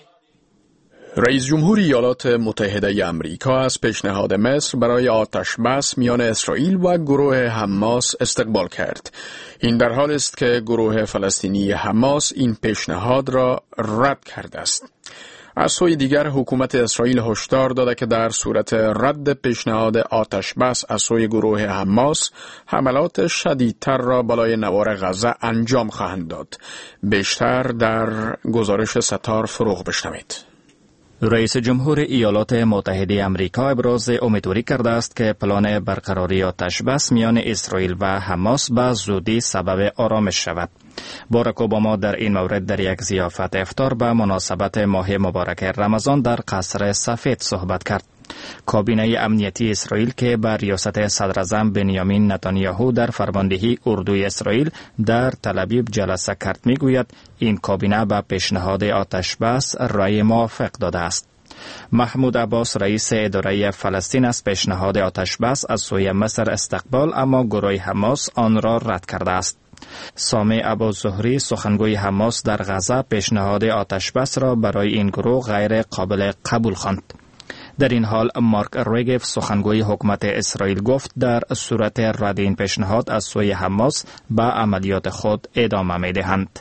Speaker 1: رئیس جمهور ایالات متحده آمریکا از پیشنهاد مصر برای آتش بس میان اسرائیل و گروه حماس استقبال کرد. این در حالی است که گروه فلسطینی حماس این پیشنهاد را رد کرده است. از سوی دیگر حکومت اسرائیل هشدار داده که در صورت رد پیشنهاد آتش بس از سوی گروه حماس حملات شدیدتر را بالای نوار غزه انجام خواهند داد. بیشتر در گزارش ستار فروغ بشنوید.
Speaker 10: رئیس جمهور ایالات متحده آمریکا ابراز امیدواری کرده است که پلان برقراری آتش بس میان اسرائیل و حماس به زودی سبب آرامش شود. باراک اوباما در این مورد در یک ضیافت افطار به مناسبت ماه مبارک رمضان در قصر سفید صحبت کرد. کابینه امنیتی اسرائیل که بر ریاست صدراعظم بنیامین نتانیاهو در فرماندهی اردوی اسرائیل در تل‌آویو جلسه کرد میگوید این کابینه به پیشنهاد آتش بس رأی موافق داده است. محمود عباس رئیس اداره فلسطین از پیشنهاد آتش بس از سوی مصر استقبال اما گروه حماس آن را رد کرده است. سامع ابوالزهری سخنگوی حماس در غزه پیشنهاد آتش بس را برای این گروه غیر قابل قبول خواند. در این حال مارک ریگف سخنگوی حکومت اسرائیل گفت در صورت رد این پیشنهاد از سوی حماس به عملیات خود ادامه می‌دهند.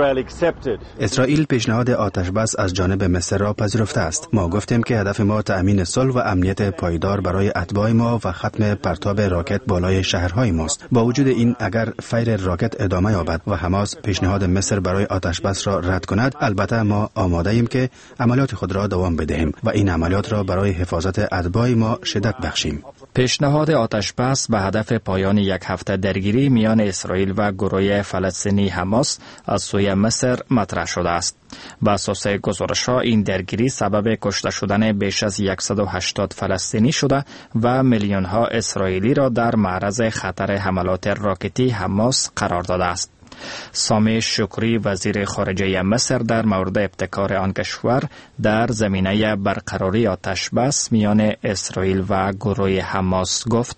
Speaker 6: اسرائیل پیشنهاد آتش بس از جانب مصر را پذیرفته است. ما گفتیم که هدف ما تأمین صلح و امنیت پایدار برای اتباع ما و ختم پرتاب راکت بالای شهرهای ماست. با وجود این اگر فیر راکت ادامه یابد و حماس پیشنهاد مصر برای آتش بس را رد کند، البته ما آماده ایم که عملیات خود را دوام بدهیم و این عملیات را برای حفاظت اتباع ما شدت بخشیم.
Speaker 10: پیشنهاد آتش بس به هدف پایان یک هفته درگیری میان اسرائیل و گروه فلسطینی حماس از سوی مصر مطرح شده است. بر اساس گزارش‌ها این درگیری سبب کشته شدن بیش از 180 فلسطینی شده و میلیون‌ها اسرائیلی را در معرض خطر حملات راکتی حماس قرار داده است. سامع شکری وزیر خارجه مصر در مورد ابتکار آن کشور در زمینه برقراری آتش بس میان اسرائیل و گروه حماس گفت: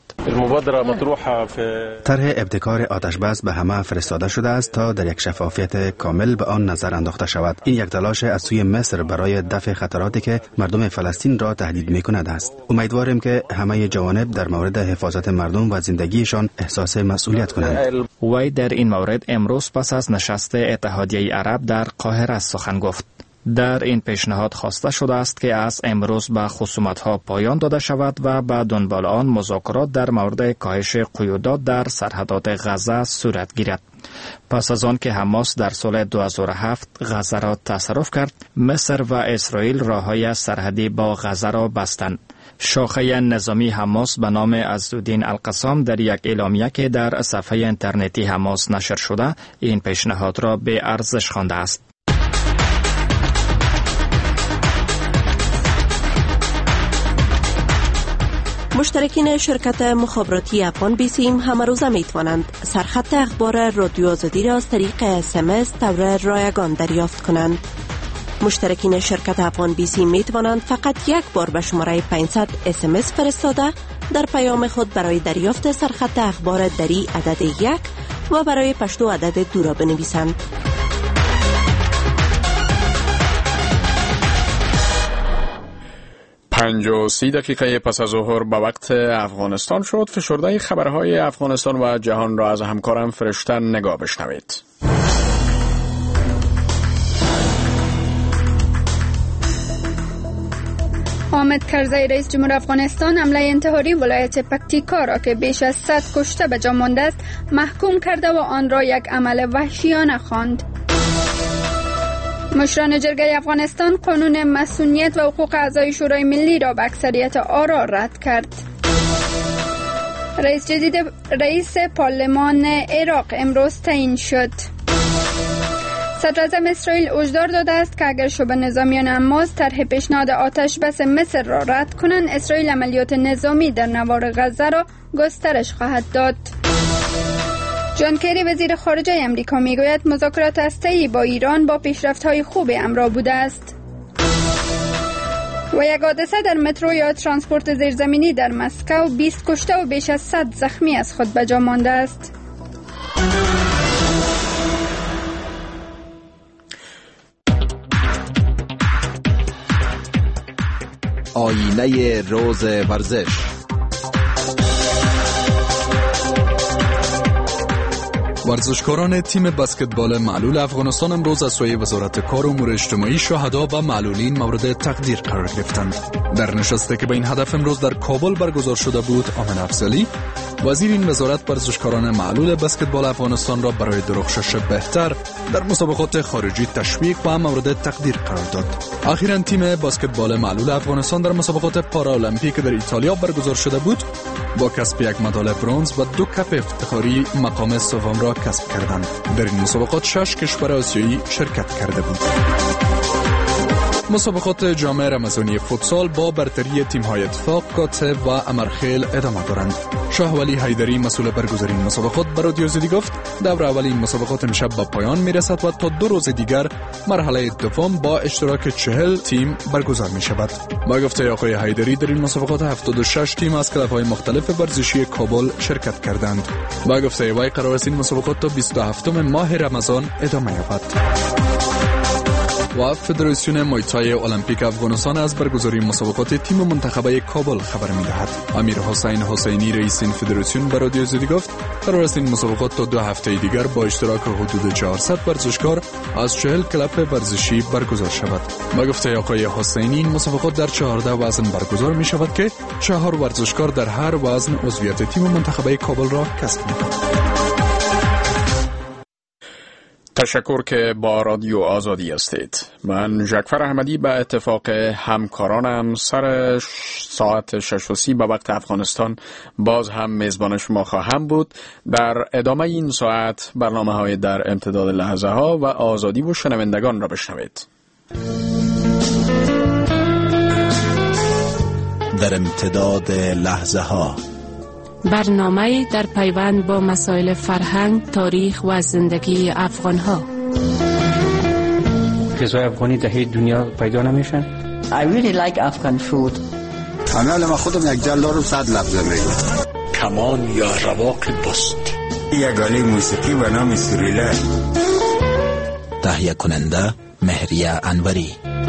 Speaker 6: طرح ابتکار آتش بس به همه فرستاده شده است تا در یک شفافیت کامل به آن نظر انداخته شود. این یک تلاش از سوی مصر برای دفع خطراتی که مردم فلسطین را تهدید می‌کند است. امیدواریم که همه جوانب در مورد حفاظت مردم و زندگیشان احساس مسئولیت کنند.
Speaker 10: وی در این مورد امروز پس از نشست اتحادیه عرب در قاهره سخن گفت. در این پیشنهاد خواسته شده است که از امروز به خصومت‌ها پایان داده شود و به دنبال آن مذاکرات در مورد کاهش قیودات در سرحدات غزه صورت گیرد. پس از آن که حماس در سال 2007 غزه را تصرف کرد، مصر و اسرائیل راه‌های سرحدی با غزه را بستند. شاخه نظامی حماس به نام عزالدین القسام در یک اعلامیه که در صفحه اینترنتی حماس نشر شده، این پیشنهاد را به ارزش خوانده است.
Speaker 2: مشترکین شرکت مخابراتی افغان بیسیم همه روزه می توانند سرخط اخبار رادیو آزادی را از طریق SMS طور رایگان دریافت کنند. مشترکین شرکت افغان بیسیم می توانند فقط یک بار به شماره 500 SMS فرستاده در پیام خود برای دریافت سرخط اخبار دری عدد 1 و برای پشتو عدد 2 را بنویسند.
Speaker 1: 5:30 دقیقه پس از ظهر به وقت افغانستان شد. فشرده خبرهای افغانستان و جهان را از همکارم فرشته نگاه بشنوید.
Speaker 5: حامد کرزی رئیس جمهور افغانستان حمله انتحاری ولایت پکتیکا را که بیش از 100 کشته به جا مانده است محکوم کرده و آن را یک عمل وحشیانه خواند. مشران جرگه افغانستان قانون مصونیت و حقوق اعضای شورای ملی را به اکثریت آرا رد کرد. رئیس پارلمان عراق امروز تعیین شد. صدراعظم اسرائیل هشدار داده است که اگر شبه نظامیان حماس طرح پیشنهاد آتش بس مصر را رد کنند، اسرائیل عملیات نظامی در نوار غزه را گسترش خواهد داد. جان کری وزیر خارجه امریکا میگوید مذاکرات هسته‌ای با ایران با پیشرفت‌های خوب همراه بوده است. و یک حادثه در مترو یا ترانسپورت زیرزمینی در مسکو 20 کشته و بیش از 100 زخمی از خود به جا مانده است.
Speaker 16: آینه روز ورزش.
Speaker 20: ورزشکاران تیم بسکتبال معلول افغانستان امروز از سوی وزارت کار و امور اجتماعی شهدا و معلولین مورد تقدیر قرار گرفتند. در نشستی که به این هدف امروز در کابل برگزار شده بود، آمن افضلی وزیر این وزارت ورزشکاران معلول بسکتبال افغانستان را برای درخشش بهتر در مسابقات خارجی تشویق و مورد تقدیر قرار داد. اخیراً تیم بسکتبال معلول افغانستان در مسابقات پارالمپیک در ایتالیا برگزار شده بود با کسب یک مدال برنز و 2 کپ افتخاری مقام سوم را کسب کردند. در این مسابقات 6 کشور آسیایی شرکت کرده بود. مسابقات جام رمضانی فوتسال با برتری تیم‌های اتفاق، کاتب و امرخیل ادامه دارند. شاهولی حیدری مسئول برگزاری این مسابقات به رادیو آزادی گفت دور اول این مسابقات امشب به پایان میرسد و تا 2 روز دیگر مرحله دوم با اشتراک 40 تیم برگزار می شود. با گفته آقای حیدری در این مسابقات 76 تیم از کلب‌های مختلف ورزشی کابل شرکت کردند. با گفته وی قرار است این مسابقات تا 27 ماه رمضان ادامه یابد. و فدراسیون مویتای المپیک افغانستان از برگزاری مسابقات تیم منتخبه کابل خبر می‌دهد. امیر حسین حسینی رئیس این فدراسیون به رادیو آزادی گفت قرار است این مسابقات تا 2 هفته دیگر با اشتراک حدود 400 ورزشکار از 40 کلب ورزشی برگزار شود. با گفته آقای حسینی این مسابقات در 14 وزن برگزار می شود که 4 ورزشکار در هر وزن عضویت تیم منتخبه کابل را کسب می‌کنند.
Speaker 1: تشکر که با رادیو آزادی هستید. من جعفر احمدی به اتفاق همکارانم سر ساعت 6:30 به وقت افغانستان باز هم میزبان شما خواهم بود. در ادامه این ساعت برنامه‌های در امتداد لحظه ها و آزادی و شنوندگان را بشنوید.
Speaker 16: در امتداد لحظه ها
Speaker 4: برنامه در پیوند با مسائل فرهنگ، تاریخ و زندگی افغان‌ها.
Speaker 23: غذای افغانی در دنیا پیدا نمیشن.
Speaker 24: I really like Afghan food.
Speaker 25: انا ما خودم یک جل دارم 100 لفظ میگم.
Speaker 26: کمان یا رواق بست.
Speaker 25: یک آله موسیقی به نام سوریلا.
Speaker 16: تهیه کننده مهریه انوری.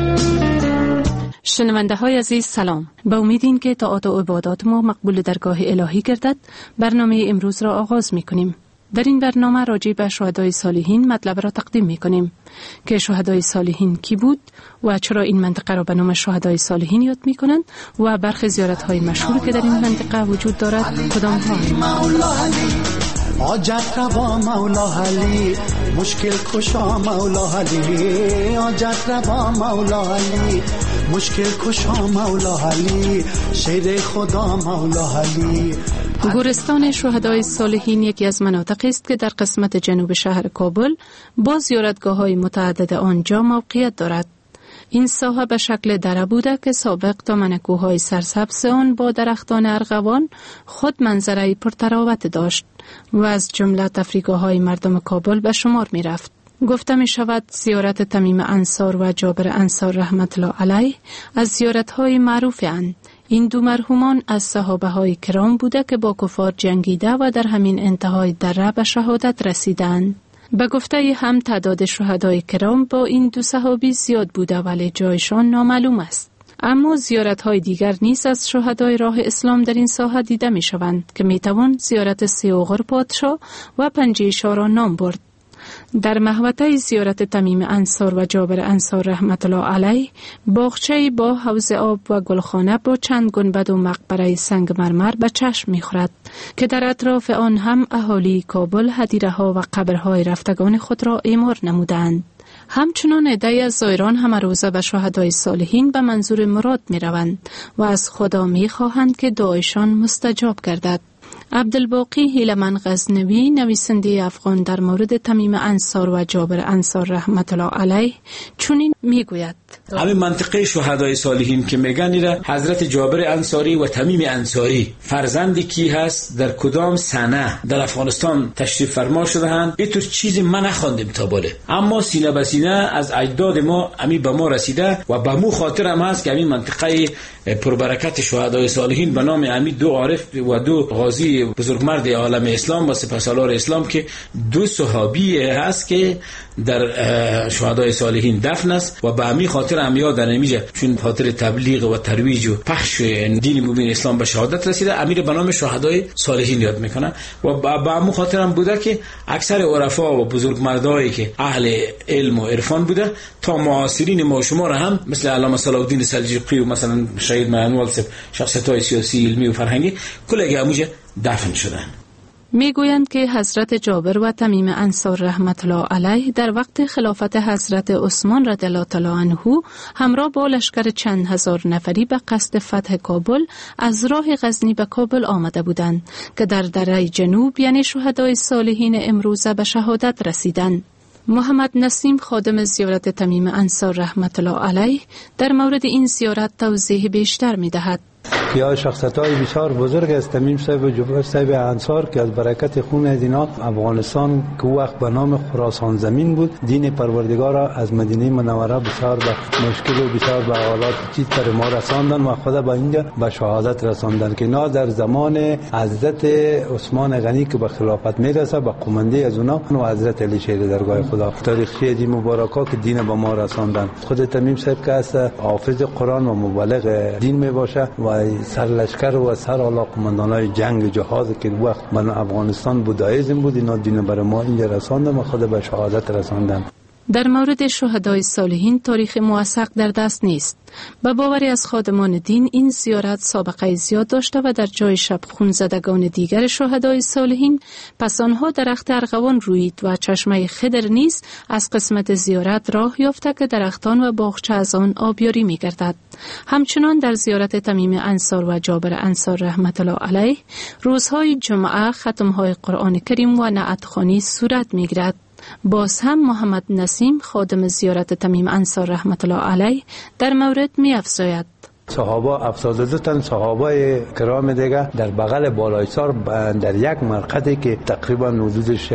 Speaker 4: شنونده های عزیز سلام. با امیدین که طاعات و عبادات ما مقبول درگاه الهی گردد، برنامه امروز را آغاز می کنیم. در این برنامه راجع به شهدای صالحین مطلب را تقدیم می‌کنیم که شهدای صالحین کی بود و چرا این منطقه را به نام شهدای صالحین یاد می‌کنند و برخی زیارت‌های مشهور که در این منطقه وجود دارد کدام ها.
Speaker 3: آجت روا مولا علی مشکل کشا مولا علی آجت روا مولا علی مشکل کشا مولا علی شیر خدا مولا علی.
Speaker 4: گورستان شهدای صالحین یکی از مناطقی است که در قسمت جنوب شهر کابل با زیارتگاه‌های متعدد آنجا موقعیت دارد. این ساحه به شکل دره بوده که سابق دامن کوههای سرسبز آن با درختان ارغوان خود منظره پرتراوت داشت و از جمله تفریحگاه‌های مردم کابل به شمار می رفت. گفته می شود زیارت تمیم انصار و جابر انصار رحمت الله علیه از زیارت‌های معروف اند. این دو مرحومان از صحابه های کرام بوده که با کفار جنگیده و در همین انتهای دره به شهادت رسیدند. به گفته هم تعداد شهدای کرام با این دو صحابی زیاد بوده ولی جایشان نامعلوم است. اما زیارت‌های دیگر نیز از شهدای راه اسلام در این ساحه دیده می شوند که می توان زیارت سیوغر پادشاه و پنجه شاه را نام برد. در محوطه زیارت تمیم انصار و جابر انصار رحمت الله علیه باغچه‌ای با حوض آب و گلخانه با چند گنبد و مقبره سنگ مرمر به چشم می‌خورد که در اطراف آن هم اهالی کابل هدیره‌ها و قبرهای رفتگان خود را اعمار نمودند. همچنان عده‌ای از زائران همه روزه به شهدای صالحین به منظور مراد می‌روند و از خدا می‌خواهند که دعایشان مستجاب گردد. عبدالباقی هیلمن غزنوی نویسنده افغان در مورد تمیم انصار و جابر انصار رحمت الله علیه چنین میگوید:
Speaker 7: همین منطقه شهدای صالحین که میگن ایره حضرت جابر انصاری و تمیم انصاری فرزندی کی هست در کدام سنه در افغانستان تشریف فرما شده هند اینطور چیزی من نخواندم تا باله، اما سینه به سینه از اجداد ما امی به ما رسیده و به مو خاطر هم هست که همین منطقه پربرکت شهدای صالحین به نام امی دو عارف و دو غازی بزرگمرد عالم اسلام و سپهسالار اسلام که دو صحابی هست که در شهدای صالحین دفن است و به همین خاطر هم یاد در نمیشه چون خاطر تبلیغ و ترویج و پخش دین مبین اسلام به شهادت رسیده امیر به نام شهدای صالحین یاد میکنن و به همین خاطر هم بوده که اکثر عرفا و بزرگمردایی که اهل علم و عرفان بوده تا معاصرین ما شما را هم مثل علامه صلاح الدین سلجوقی و مثلا شهید معنوال شخصیت‌های سیاسی علمی و فرهنگی کلگی همونجا دفن شدن.
Speaker 4: میگویند که حضرت جابر و تمیم انصار رحمت الله علیه در وقت خلافت حضرت عثمان رضی الله تعالی عنه همراه با لشکر چند هزار نفری به قصد فتح کابل از راه غزنی به کابل آمده بودند که در دره جنوب یعنی شهدای صالحین امروزه به شهادت رسیدند. محمد نسیم خادم زیارت تمیم انصار رحمت الله علیه در مورد این زیارت توضیح بیشتر می‌دهد.
Speaker 12: یا شخصیت‌های بسیار بزرگ است تمیم صاحب و جابر صاحب انصار که از برکت خون از اینا افغانستان که وقت به نام خراسان زمین بود دین پروردگار را از مدینه منوره بسیار به مشکل و بسیار به حالات چیز پر ما رساندن و خدا به اینجا به شهادت رساندن که اینا در زمان حضرت عثمان غنی که به خلافت میرسه به قومنده از اونا و حضرت علی شیر درگاه خدا تاریخچه دی مبارکا که دین به ما رساندن. خود تمیم صاحب که است حافظ قرآن و مبلغ دین می باشه و سرلشکر و سر علاقمندانای جنگ جهاد که وقت من افغانستان بودایزم بود اینا دین بر ما اینجا رساندن و خود به شهادت رساندن.
Speaker 4: در مورد شهدای صالحین تاریخ موثق در دست نیست. به باوری از خادمان دین این زیارت سابقه زیاد داشته و در جای شب خونزدگان دیگر شهدای صالحین پس آنها درخت ارغوان رویید و چشمه خضر نیز از قسمت زیارت راه یافته که درختان و باغچه از آن آبیاری می گردد. همچنان در زیارت تمیم انصار و جابر انصار رحمت الله علیه روزهای جمعه ختمهای قرآن کریم و نعتخوانی صورت می گیرد. باز هم محمد نسیم خادم زیارت تمیم انصار رحمت الله علیه در مورد می افزاید:
Speaker 12: صحابه 72 تن صحابه کرام دیگه در بغل بالایسار در یک مرقدی که تقریبا حدودش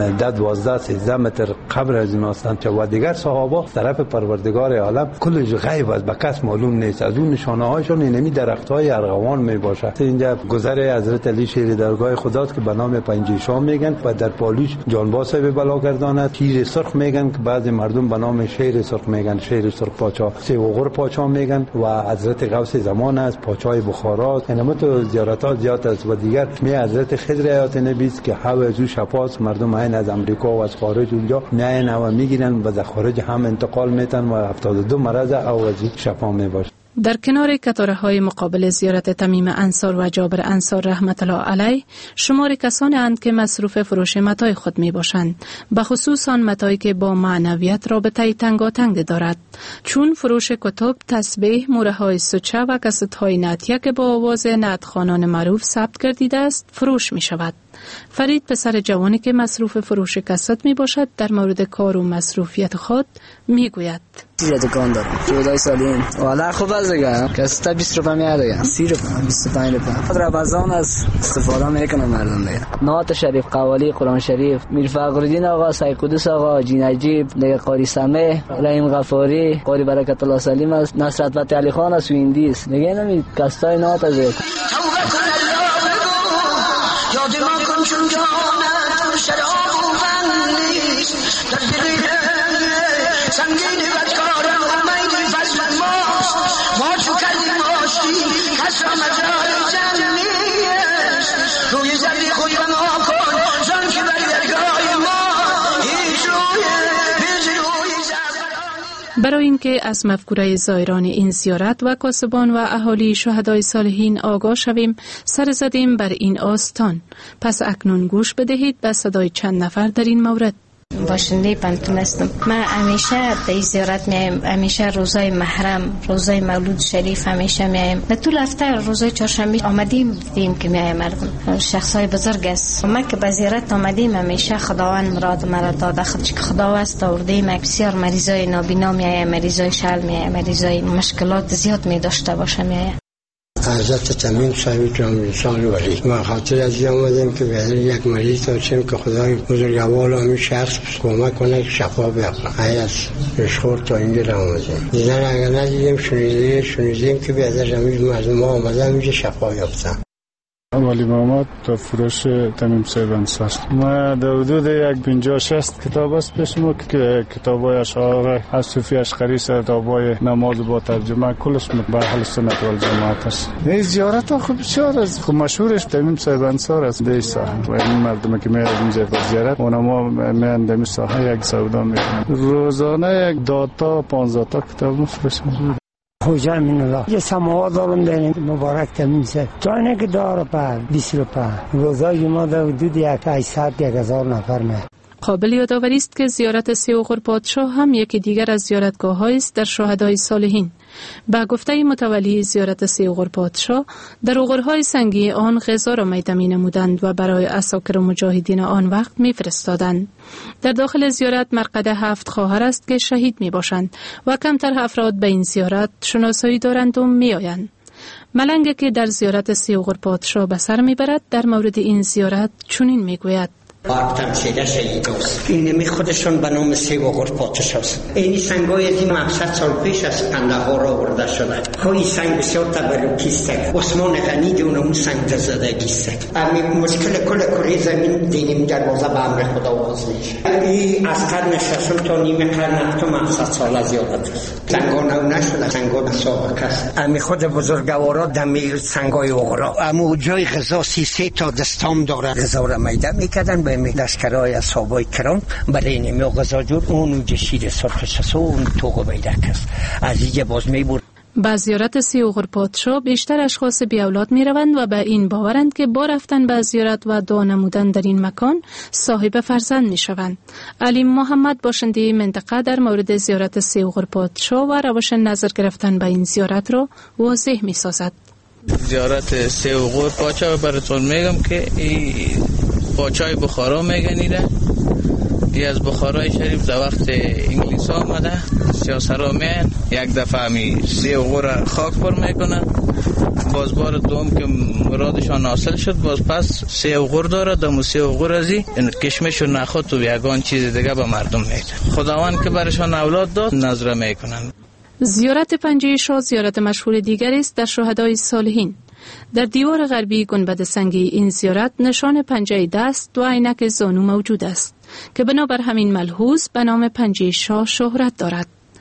Speaker 12: 12-13 متر قبر از این هستند و دیگر صحابه طرف پروردگار عالم کلش غیب است به کس معلوم نیست. از اون نشانه هاشون اینمی درخت های ارغوان می باشه. اینجا گذر حضرت علی شیر درگاه خداست که به نام پنجه شاه میگن و در پالیش جانباز به بلا گردانه. تیر سرخ میگن که بعضی مردم به نام شیر سرخ میگن، شیر سرخ پاچا، سیوغر پاچا میگن و حضرت زیارت غوث زمان است، پاچای بخارا، اینم تو زیارتات زیاد است و دیگر می حضرت خضر حیات نبی است که حوض و شفاست. مردم این از امریکا و از خارج اونجا میاین و میگیرن و از خارج هم انتقال میتن و 72 مرض اوازی شفا میباشه.
Speaker 4: در کنار کتاره‌های مقابل زیارت تمیم انصار و جابر انصار رحمت الله علیه، شمار کسانی اند که مصروف فروش متاع خود می باشند، به خصوص آن متاعی که با معنویت رابطه تنگاتنگ دارد، چون فروش کتب، تسبیح، مورهای سوچه و کاست‌های نعتیه که با آواز نعتخوانان معروف ثبت گردیده است فروش می شود. فرید پسر جوانی که مصروف فروش کاست می باشد در مورد کار و مصروفیت خود می گوید:
Speaker 8: یه دکان دارم 14 سالیم. والا خوب است دیگه. کاستا 20 روپیه میاد دیگه. 30 روپیه 25 روپیه. رمضان است استفاده میکنن مردم دیگه. نعت شریف، قوالی، قرآن شریف، میر فخرالدین آقا، سید قدوس آقا، جی نجیب، دیگه قاری سمه، رحیم غفاری، قاری برکت الله سلیم است، نصرت فتح علی خان است و هندی است. دیگه نمی کاستا نعت است. یاد ما کن چون جانم شراب و بندیش در دل سنگین بدکارم امیدی فضل ماست. ما چو کردیم آشتی کس را مجال جمعیش روی زردی خود بنا کن زن که بر درگاه ما هیچ روی زردی.
Speaker 4: برای اینکه از مفکوره زائران این زیارت و کاسبان و اهالی شهدای صالحین آگاه شویم، سر زدیم بر این آستان. پس اکنون گوش بدهید به صدای چند نفر در این مورد.
Speaker 11: باشنده پنتون هستم. من همیشه در این زیارت میایم، همیشه روزای محرم، روزای مولود شریف همیشه میایم. به طول هفته روزای چهارشنبه آمدیم دیدیم که میایم مردم. شخصای بزرگ است. ما که به زیارت آمدیم همیشه خداوند مراد مرا داده. خدا است آوردیم. بسیار مریضای نابینا میایم، مریضای شل میایم، مریضای مشکلات زیاد می داشته باشه میایم.
Speaker 13: حضرت تمیم صاحب جامعه سال ولی ما خاطر از آمدیم که به یک مریض داشتیم که خدای بزرگوار همین شخص کمک کنه که شفا بیابه. از رشخور تا اینجا آمدیم. دیدن اگر ندیدیم شنیدیم که به از همین مردم آمدن اینجا شفا یافتن.
Speaker 14: ولی محمد تا فروش تمیم صاحب انصار. ما در حدود 50-60 کتاب است پیش ما که کتابای اشعار از صوفی اشقری، کتابای نماز با ترجمه کلش به اهل سنت و الجماعت است. این زیارت ها خوب بسیار است. خب مشهورش تمیم صاحب انصار است در ساحه و این مردم که میاد اینجا به زیارت اونما میان در ساحه یک سودا میکنن. روزانه یک 10 تا 15 تا کتاب میفروشیم.
Speaker 15: خوجا من الله یه سماوات دارم داریم مبارک تمیم صاحب تا اینه که داره پر 20 روپیه روزای ما در حدود 800-1000 نفر میاد.
Speaker 4: قابل یادآوری است که زیارت سه اغر پادشاه هم یکی دیگر از زیارتگاه‌هایی است در شهدای صالحین. با گفته متولی زیارت سه اغر پادشاه، در اغرهای سنگی آن غذا را میده می‌نمودند و برای عساکر و مجاهدین آن وقت می‌فرستادند. در داخل زیارت مرقد 7 خواهر است که شهید می‌باشند و کمتر افراد به این زیارت شناسایی دارند و می‌آیند. ملنگ که در زیارت سه اغر پادشاه به سر می‌برد در مورد این زیارت چنین می‌گوید:
Speaker 17: آرتم سیده شهید است. اینمی خودشون به نام سه اغر پادشاه است. اینی سنگای از این 700 سال پیش از قندهار آورده شده. این سنگ بسیار تبرکی است. عثمان غنی اونمون سنگ زدگی است. امی مشکل کل کره زمین دینیم دروازه به امر خدا باز میشه. این از قرن ششم تا نیم قرن هفتم 700 سال زیادت است. سنگا نو نشده، سنگا سابقه است. امی خود بزرگوارا دمی سنگای اغرا. اما جای غذا 3 تا دستام داره. غذا را میده میکردن به لشکرهای اصحابای کرام برای نمی غذا جور اون جشیر سرخش است و اون توق بیدک است. از اینجا باز میبرد.
Speaker 4: با زیارت سه اغر پادشاه بیشتر اشخاص بی اولاد می روند و به این باورند که با رفتن به زیارت و دعا نمودن در این مکان صاحب فرزند می شوند. علی محمد باشنده منطقه در مورد زیارت سه اغر پادشاه و روش نظر گرفتن به این زیارت را واضح می سازد.
Speaker 27: زیارت سه اغر پادشاه براتون میگم که این پادشاه بخارا میگن ای از بخارای شریف در وقت انگلیس آمده سیاسرها میان یک دفعه همی سه اغر خاک پر میکنن، باز بار دوم که مرادشان حاصل شد باز پس سه اغر داره دمو سه اغر ازی کشمش و نخوت و یگان چیز دیگه به مردم میده. خداوند که برشان اولاد داد نظره میکنن.
Speaker 4: زیارت پنجه شاه زیارت مشهور دیگری است در شهدای صالحین. در دیوار غربی گنبد سنگی این زیارت نشان پنجه دست و عینک زانو موجود است که بنابر همین ملحوظ به نام پنجه شاه شهرت دارد.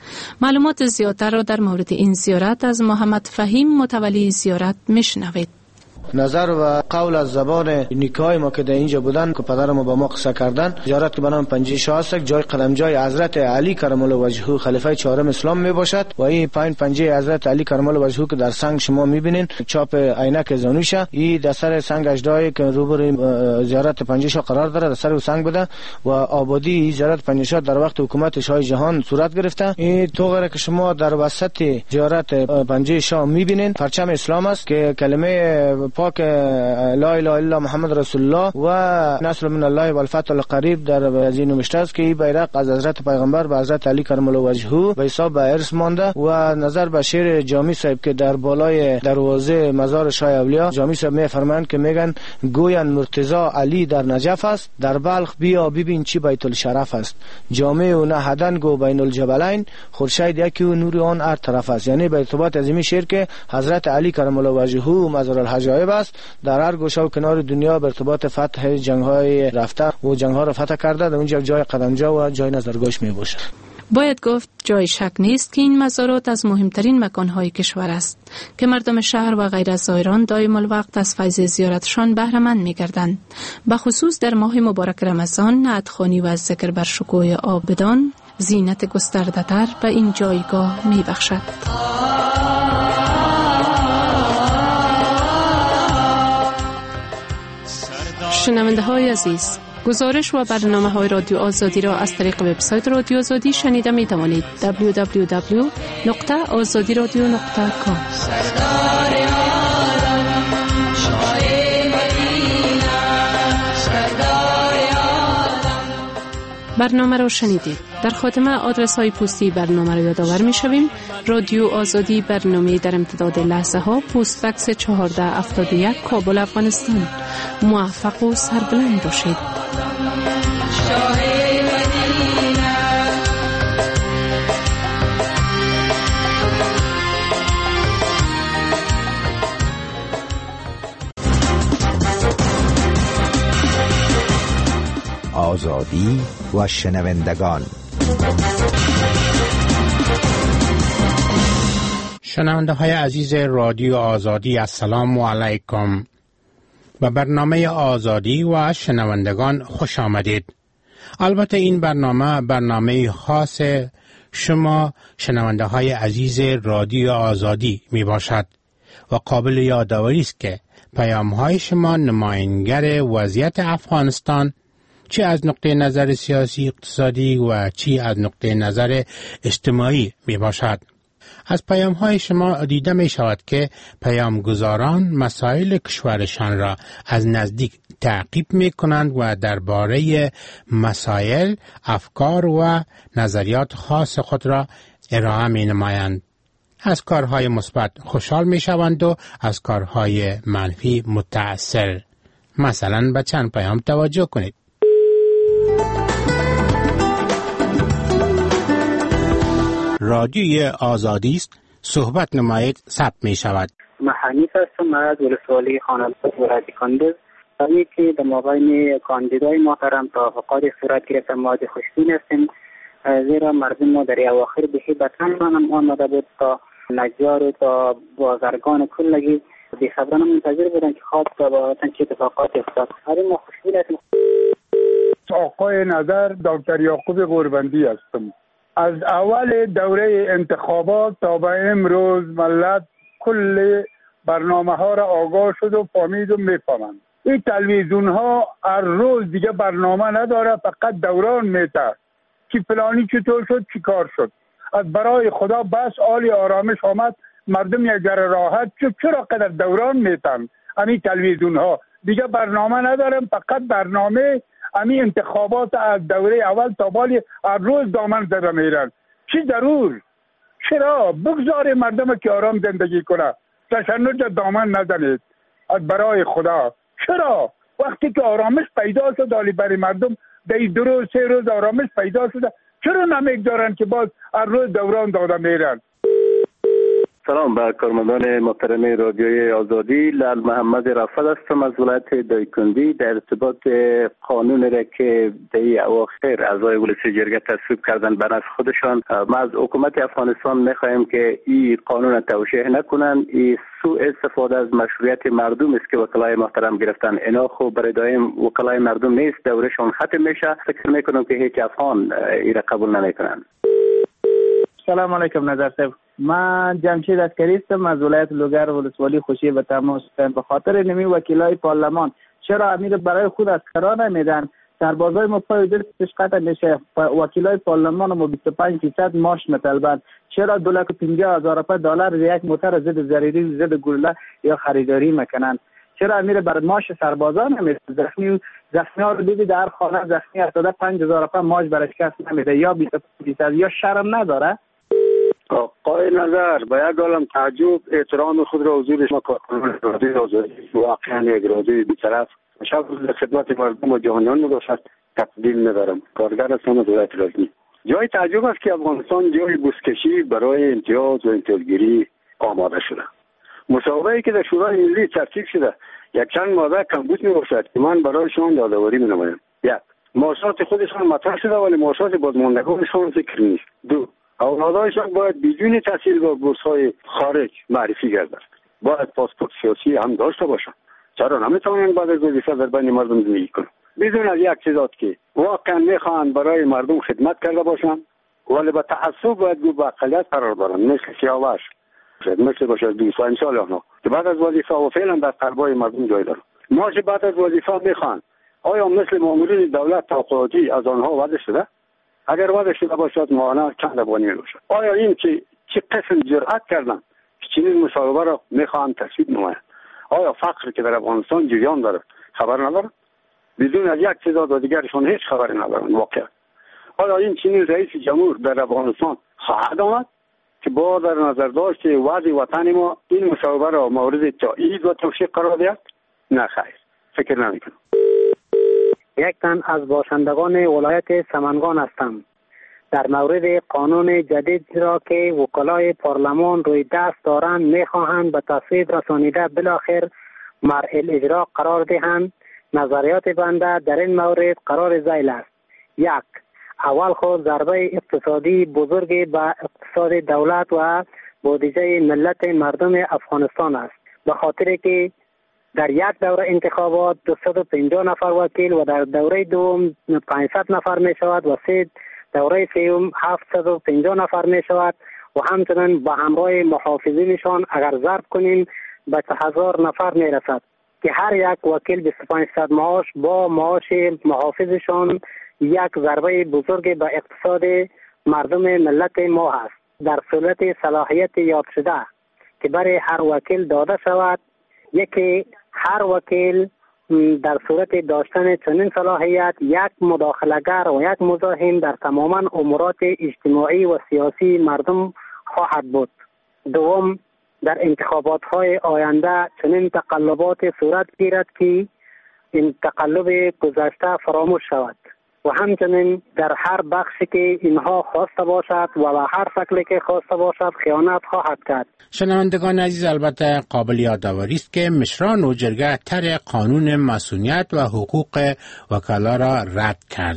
Speaker 4: معلومات زیادتر را در مورد این زیارت از محمد فهیم متولی زیارت میشنوید.
Speaker 6: نظر و قول از زبان نیکای ما که در اینجا بودن که پدر ما با ما قصه کردن، زیارت که به نام پنجه شاه است، جای قدم جای حضرت علی کرم الله وجهه خلیفه چهارم اسلام می باشد و این پنجه حضرت علی کرم الله وجهه که در سنگ شما میبینین چاپ عینک زانوشه، این در سر سنگ اژدهای که روبروی زیارت پنجه شاه قرار داره، در سر سنگ بوده و آبادی زیارت پنجه شاه در وقت حکومت شاه جهان صورت گرفته. این طوری که شما در وسط زیارت پنجه شاه میبینین پرچم اسلام است که کلمه پاک لا اله الا محمد رسول الله و نصر من الله و الفتح القریب در این نوشته است که این بیرق از حضرت پیغمبر به حضرت علی کرم الله وجهه به حساب به ارث مانده و نظر به شعر جامی صاحب که در بالای دروازه مزار شاه اولیا جامی صاحب میفرمایند که میگن گویند مرتضی علی در نجف است، در بلخ بیا ببین چی بیت الشرف است، جامع و نهدن گو بین الجبلین، خورشید یکی و نور آن هر طرف است. یعنی به ارتباط از این شعر که حضرت علی کرم الله وجهه مزار الحجایب است، در هر گوشه و کنار دنیا به ارتباط فتح جنگ‌های رفته و جنگ‌ها را فتح کرده، در اونجا جای قدمجا و جای نظرگاهش میباشد.
Speaker 4: باید گفت جای شک نیست که این مزارات از مهمترین مکانهای کشور است که مردم شهر و غیر از زائران دائم الوقت از فیض زیارتشان بهره مند می‌گردند. به خصوص در ماه مبارک رمضان نعت‌خوانی و ذکر بر شکوه عابدان زینت گسترده‌تر به این جایگاه می‌بخشد. شنونده های عزیز، گزارش و برنامه های رادیو آزادی را از طریق وبسایت رادیو آزادی شنیده می توانید. www.azadiradio.com. برنامه را شنیدید. در خاتمه آدرس های پستی برنامه را یادآور می شویم. رادیو آزادی، برنامه در امتداد لحظه ها، پست بکس 1471 کابل افغانستان. موفق و سربلند باشید.
Speaker 9: آزادی و شنوندگان.
Speaker 10: شنونده های عزیز رادیو آزادی، السلام علیکم. به برنامه آزادی و شنوندگان خوش آمدید. البته این برنامه خاص شما شنونده های عزیز رادیو آزادی می باشد و قابل یادآوری است که پیام های شما نمایانگر وضعیت افغانستان، چی از نقطه نظر سیاسی اقتصادی و چی از نقطه نظر اجتماعی می باشد. از پیام های شما دیده می شود که پیامگزاران مسائل کشورشان را از نزدیک تعقیب می کنند و درباره مسائل، افکار و نظریات خاص خود را ارائه می نمایند. از کارهای مثبت خوشحال می شوند و از کارهای منفی متأثر. مثلا به چند پیام توجه کنید. رادیوی آزادی است، صحبت نمایید، ثبت می شود.
Speaker 18: من حنیف هستم از ولسوالی خانالبات ولایت کندز. همین که در مابین کاندیدای محترم توافقات صورت گرفت مورد خوشبین هستیم، زیرا مردم ما در اواخر بهی بطن منم آمده بود تا نجار و تا بازرگان کلگی بی‌صبرانه منتظر بودن که خواب تا با چه اتفاقاتی افتاد. ما خوشبین هستیم.
Speaker 19: آقای نظر دکتر یعقوب قربندی هستم. از اول دوره انتخابات تا به امروز ملت کل برنامه ها را آگاه شد و فهمید و میفهمند. این تلویزیون ها هر روز دیگه برنامه نداره، فقط دوران میته که فلانی چطور شد چی کار شد. از برای خدا بس عالی آرامش آمد، مردم یک ذره راحت شد. چرا قدر دوران میتن همین تلویزیون ها؟ دیگه برنامه ندارم، فقط برنامه همین انتخابات از دوره اول تا بالی هر روز دامن زده میرن. چی ضرور؟ چرا؟ بگذار مردم که آرام زندگی کنه، تشنج دامن نزنید از برای خدا. چرا؟ وقتی که آرامش پیدا شد عالی برای مردم، در 2 روز 3 روز آرامش پیدا شده، چرا نمیگذارن که باز هر روز دوران داده میرن؟
Speaker 1: سلام به کارمندان محترم رادیوی آزادی. لال محمد رافت هستم از ولایت دایکندی. در ارتباط قانون را که در اواخر اعضای ولسی جرگه تصویب کردن بر از خودشان، ما از حکومت افغانستان میخواهیم که این قانون توشیح نکنند. این سوء استفاده از مشروعیت مردم است که وکلای محترم گرفتن. اینا خب برای دائم وکلای مردم نیست، دورشون ختم میشه. فکر میکنم که هیچ افغان این را قبول نمیکنند.
Speaker 2: سلام علیکم نظر صاحب. من جمشید عسکری هستم از ولایت لوگر ولسوالی خوشی به تماس. به خاطر نمی وکیلای پارلمان چرا امیر برای خود از قرار نمیدن؟ سربازای ما پای دستش قطع میشه. وکیلای پارلمان ما 25% معاش میطلبند. چرا $250,000 یک موتر ضد ضریری ضد گلوله یا خریداری میکنن؟ چرا امیر بر معاش سربازا نمیده؟ زخمی ها رو دیدی در خانه زخمی افتاده $5,000 معاش برش کس نمیده یا 25% یا شرم نداره؟
Speaker 25: آقای نظر به یک عالم تعجب احترام خود را حضور شما کارکنان رادیوی آزادی واقعا یک رادیوی بی‌طرف شب روز خدمت مردم و جهانیان میباشد تقدیم ندارم. کارگر هستم از ولایت رازمی. جای تعجب است که افغانستان جای بوسکشی برای امتیاز و امتیازگیری آماده شده. مسابقه‌ای که در شورای ملی ترتیب شده یک چند ماده کمبود میباشد که من برایشان یادآوری می‌نمایم. یک، معاشات خودشان مطرح شده ولی معاشات بازماندگانشان ذکر نیست. دو، اولادایشان باید بدون تحصیل با بورس‌های خارج معرفی گردند. باید پاسپورت سیاسی هم داشته باشند. چرا نمیتوانند بعد از وظیفه در بین مردم زندگی کنند؟ بدون از یک چیزات که واقعا میخواهند برای مردم خدمت کرده باشند ولی به تعصب باید به اقلیت قرار دارند، مثل سیاوش، مثل باشد دوست و امثال آنها که بعد از وظیفه و فعلا در قلب‌های مردم جای دارند. معاش بعد از وظیفه میخواهند. آیا مثل مامورین دولت توقعاتی از آنها وعده شده؟ اگر وعده شده باشد ماهانه چند افغانی میباشد. آیا این که چه قسم جرأت کردند که چنین مصاحبه را میخواهند تصویب نمایند؟ آیا فقر که در افغانستان جریان دارد خبر ندارد؟ بدون از یک چیز و دیگرشون هیچ خبری ندارند. واقعا آیا این چنین رئیس جمهور در افغانستان خواهد آمد که با در نظر داشت وضع وطن ما این مصاحبه را مورد تایید و توشیح قرار دهد؟ نه خیر، فکر نمیکنم.
Speaker 18: یک تن از باشندگان ولایت سمنگان هستم. در مورد قانون جدید را که وکلای پارلمان روی دست دارند میخواهند به تصویب رسانیده بالاخره مرحله اجرا قرار دهند. نظریات بنده در این مورد قرار ذیل است. یک، اول خود ضربه اقتصادی بزرگ به اقتصاد دولت و بودجه ملت مردم افغانستان است، به خاطر که در یک دوره انتخابات 250 نفر وکیل و در دوره دوم 500 نفر می شود و دوره سوم 750 نفر می شود و همچنین با همراه محافظینشان اگر ضرب کنیم به 1000 نفر می رسد که هر یک وکیل 25% معاش با معاش محافظشان یک ضربه بزرگ به اقتصاد مردم ملت ما است. در صورت صلاحیت یاد شده که برای هر وکیل داده شود، یکی هر وکیل در صورت داشتن چنین صلاحیت یک مداخله‌گر و یک مزاحم در تماما امورات اجتماعی و سیاسی مردم خواهد بود. دوم، در انتخابات های آینده چنین تقلبات صورت گیرد که این تقلب گذشته فراموش شود و همچنین در هر بخشی که اینها خواسته باشد و به هر شکلی که خواسته باشد خیانت خواهد کرد.
Speaker 10: شنوندگان عزیز، البته قابل یادآوری است که مشران و جرگه طرح قانون مسئولیت و حقوق وکلا را رد کرد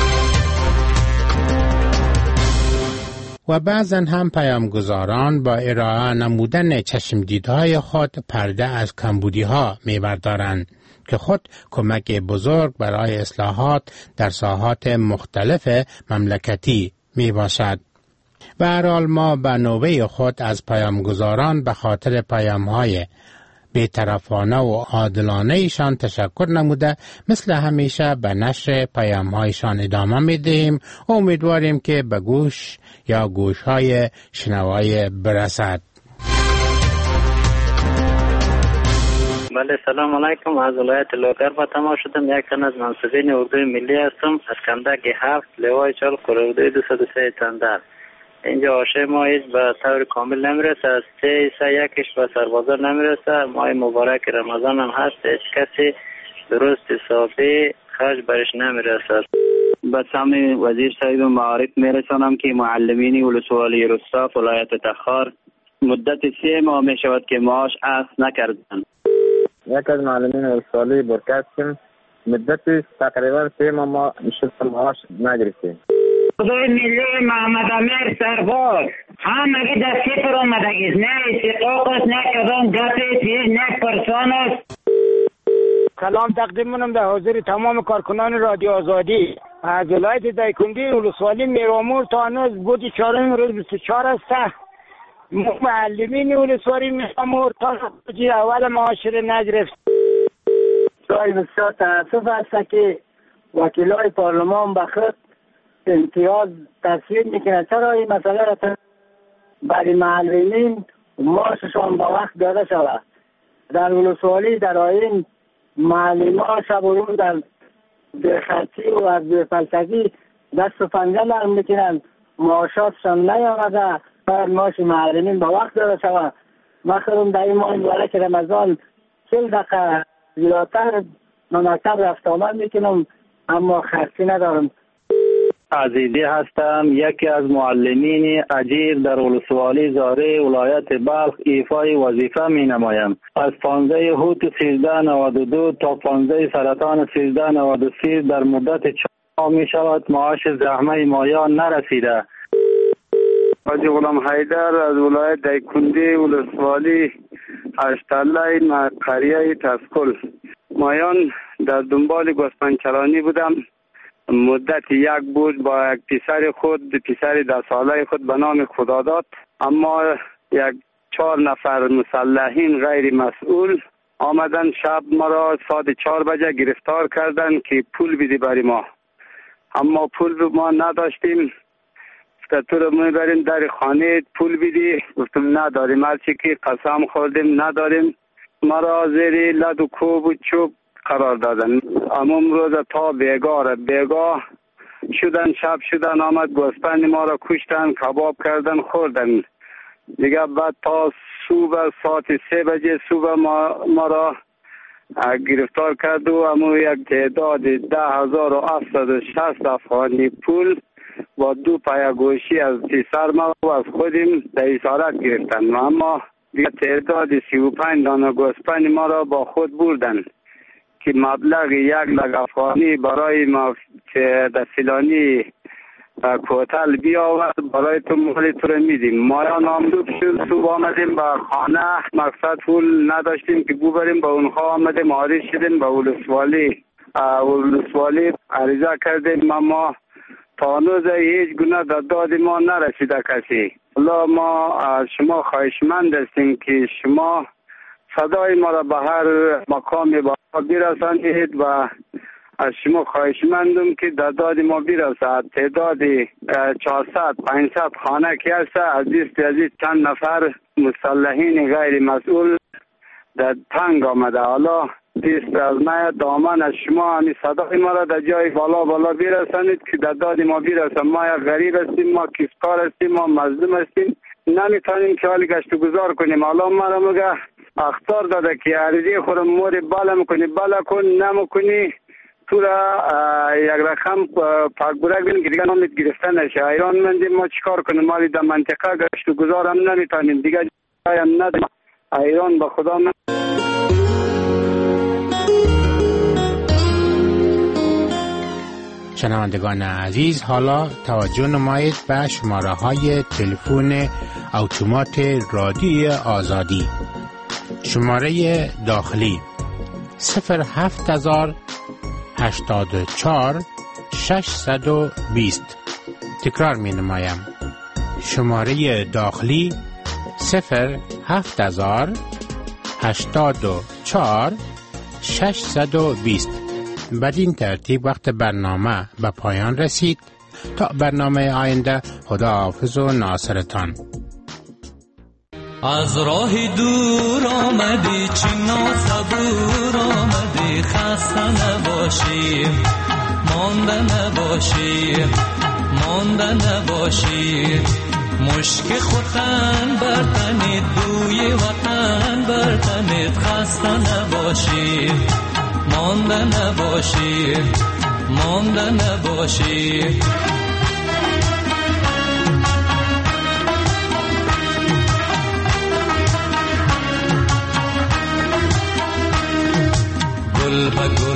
Speaker 10: و بعضا هم پیامگذاران با ارائه نمودن چشمدیدهای خود پرده از کمبودی‌ها می‌بردارند که خود کمک بزرگ برای اصلاحات در ساحات مختلف مملکتی می باشد. به هر حال ما به نوبه خود از پیامگذاران به خاطر پیام‌های بی‌طرفانه و عادلانه ایشان تشکر نموده مثل همیشه به نشر پیام‌هایشان ادامه می‌دهیم و امیدواریم که به گوش یا گوش‌های شنوای برسد.
Speaker 5: بله، سلام علیکم. از ولایت لوگر با تماس شدم. یک تن از منصبین اردوی ملی هستم از کندک 7 لوای 4 قرارداد 203 تندر. اینجا آشه ما هیچ به طور کامل نمیرسه، از 3-1 به سربازا نمیرسه. ماه مبارک رمضان هم هست، هیچ کسی درست حسابی خرج برش نمیرسه.
Speaker 20: به سهم وزیر صاحب معارف میرسانم که معلمین ولسوالی رستاف ولایت تخار
Speaker 16: مدت 3 ماه می شود که معاش اخذ نکردند.
Speaker 20: یک از معلمین ولسوالی برکت هستیم. مدت تقریبا 3 ماه ما معاش نگرفتیم.
Speaker 21: خدای ملی محمد امیر سرباز همه دستی پر آمدگیست، نه استقاق است، نه کدام گپی چیز، نه پرسان است.
Speaker 22: سلام تقدیم منم در حضور تمام کارکنان رادیو آزادی. از ولایت دایکنډي ولسوالی میرامور تا هنوز بود 4 روز 24 است. معلمین ولسوالی میرامور تا اول معاش نگرفت.
Speaker 23: بسیار تاسف است که وکیلای پارلمان به خود امتیاز تصویب میکنه. چرا این مسئله را برای معلمین معاششان به وقت داده شود؟ در ولسوالی در آیین معلمان شب و روز در بخطی و از بفلسفی دست و پنجه نرم میکنن، معاشاتشان نیامده باید معاش معلمین به وقت داده شود. مثلا در این ماه مبارک رمضان 40 دقیقه زیادتر ممکتب رفت آمد میکنم اما خرچی ندارم.
Speaker 16: عزیزی هستم، یکی از معلمین اجیر در ولسوالی زاره ولایت بلخ ایفای وظیفه می نمایم. از 15 هوت 1392 تا 15 سرطان 1393 در مدت 4 ماه می شود معاش زحمه مایان نرسیده.
Speaker 25: حاجی غلام حیدر از ولایت دایکنډي ولسوالی اشتله قریه تسکل. مایان در دنبال گوسفندچرانی بودم. مدت 1 بود با یک پسر خود، پسر 10 ساله خود به نام خداداد، اما 4 نفر مسلحین غیر مسئول آمدن شب ما را ساعت 4 بجه گرفتار کردن که پول بدی برای ما، اما پول ما نداشتیم. تو رو میبریم در خانه پول بدی، گفتم نداریم. هرچی که قسم خوردیم نداریم. ما را زیر لد و کوب و چوب قرار دادن. امام روز تا بیگاه شدن، شب شدن آمد گوسفند ما را کشتن، کباب کردن خوردن. دیگه بعد تا صبح ساعت 3 بجه صبح ما را گرفتار کرد و اما یک تعداد 10,760 افغانی پول با 2 پایه گوشی از پسر ما و از خودیم در اسارت گرفتن. اما دیگه تعداد 35 دانه گوسفند ما را با خود بردن که مبلغ 1 لک افغانی برای ما که در فلانی کوتل بیاورد برای تو مال تو رو میدیم. ما یا نامدوب شد، صبح آمدیم به خانه، مقصد پول نداشتیم که ببریم به اونها آمدیم عارض شدیم به ولسوالی عریضه کردیم. ما تا هنوز هیچ گونه در داد ما نرسیده کسی. الله ما از شما خواهشمند هستیم که شما صدای ما را به هر مقام برسانید و از شما خواهشمندم که در داد ما برسد. تعداد 400-500 خانه که هست از چند نفر مسلحین غیر مسئول در تنگ آمده. حالا دیست از ما دامن از شما همی صدای ما را در جای بالا برسانید که در داد ما برسد. ما یک غریب هستیم، ما کسکار هستیم، ما مظلوم هستیم، نمیتونیم که حالی گشت و گذار کنیم. حالا ما را مگه اختار داده که عریضی خودم موری بالا میکنی، بالا کن، نمیکنی تو را یک رقم پاک برک بینیم که دیگه نامید گرفتن نشه. ایران مندیم ما چیکار کنیم؟ ما در منطقه گشت و گذار هم نمیتونیم، دیگه جای هم نداریم. ایران به خدا من
Speaker 10: شنوندگان عزیز، حالا توجه نمایید به شماره های تلفن اتومات رادیو آزادی. شماره داخلی 07084-620. تکرار می نمایم. شماره داخلی 07084-620. بدین ترتیب وقت برنامه به پایان رسید. تا برنامه آینده، خدا حافظ و ناصرتان.
Speaker 24: از راه دور آمدی چنا صبور آمدی، خسته نباشی مانده نباشی مشک خوتن برتنید بوی وطن برتنید، خسته نباشی مانده نباشی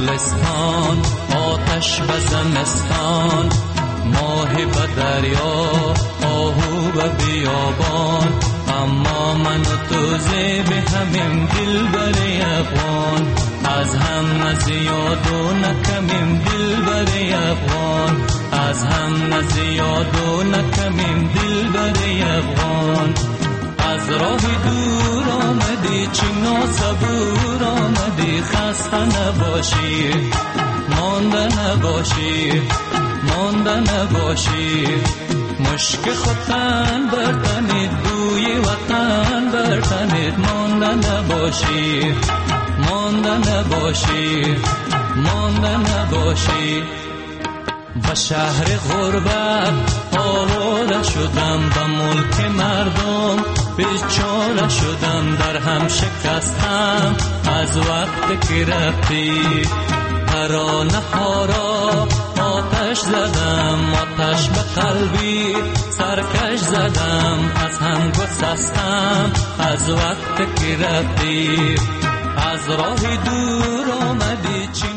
Speaker 24: گلستان، آتش به زمستان، ماه به دریا، آهو به بیابان، اما من و تو زیب همیم دل بر افغان، از هم نزیاد و نکمیم دل بر افغان، از هم نزیاد و نکمیم دل بر افغان. از راه دور آمدی چنا صبور آمدی، خسته نباشی مانده نباشی مانده نباشی، مشک خودتن برتنید بوی وطن برتنید، مانده نباشی مانده نباشی مانده نباشی. به شهر غربت آواره شدم، به ملک مردم بیچاره شدم، در هم شکستم از وقت که رفتی. ترانه ها را آتش زدم، آتش به قلبی سرکش زدم، از هم گسستم از وقت که رفتی. از راه دور آمدی چی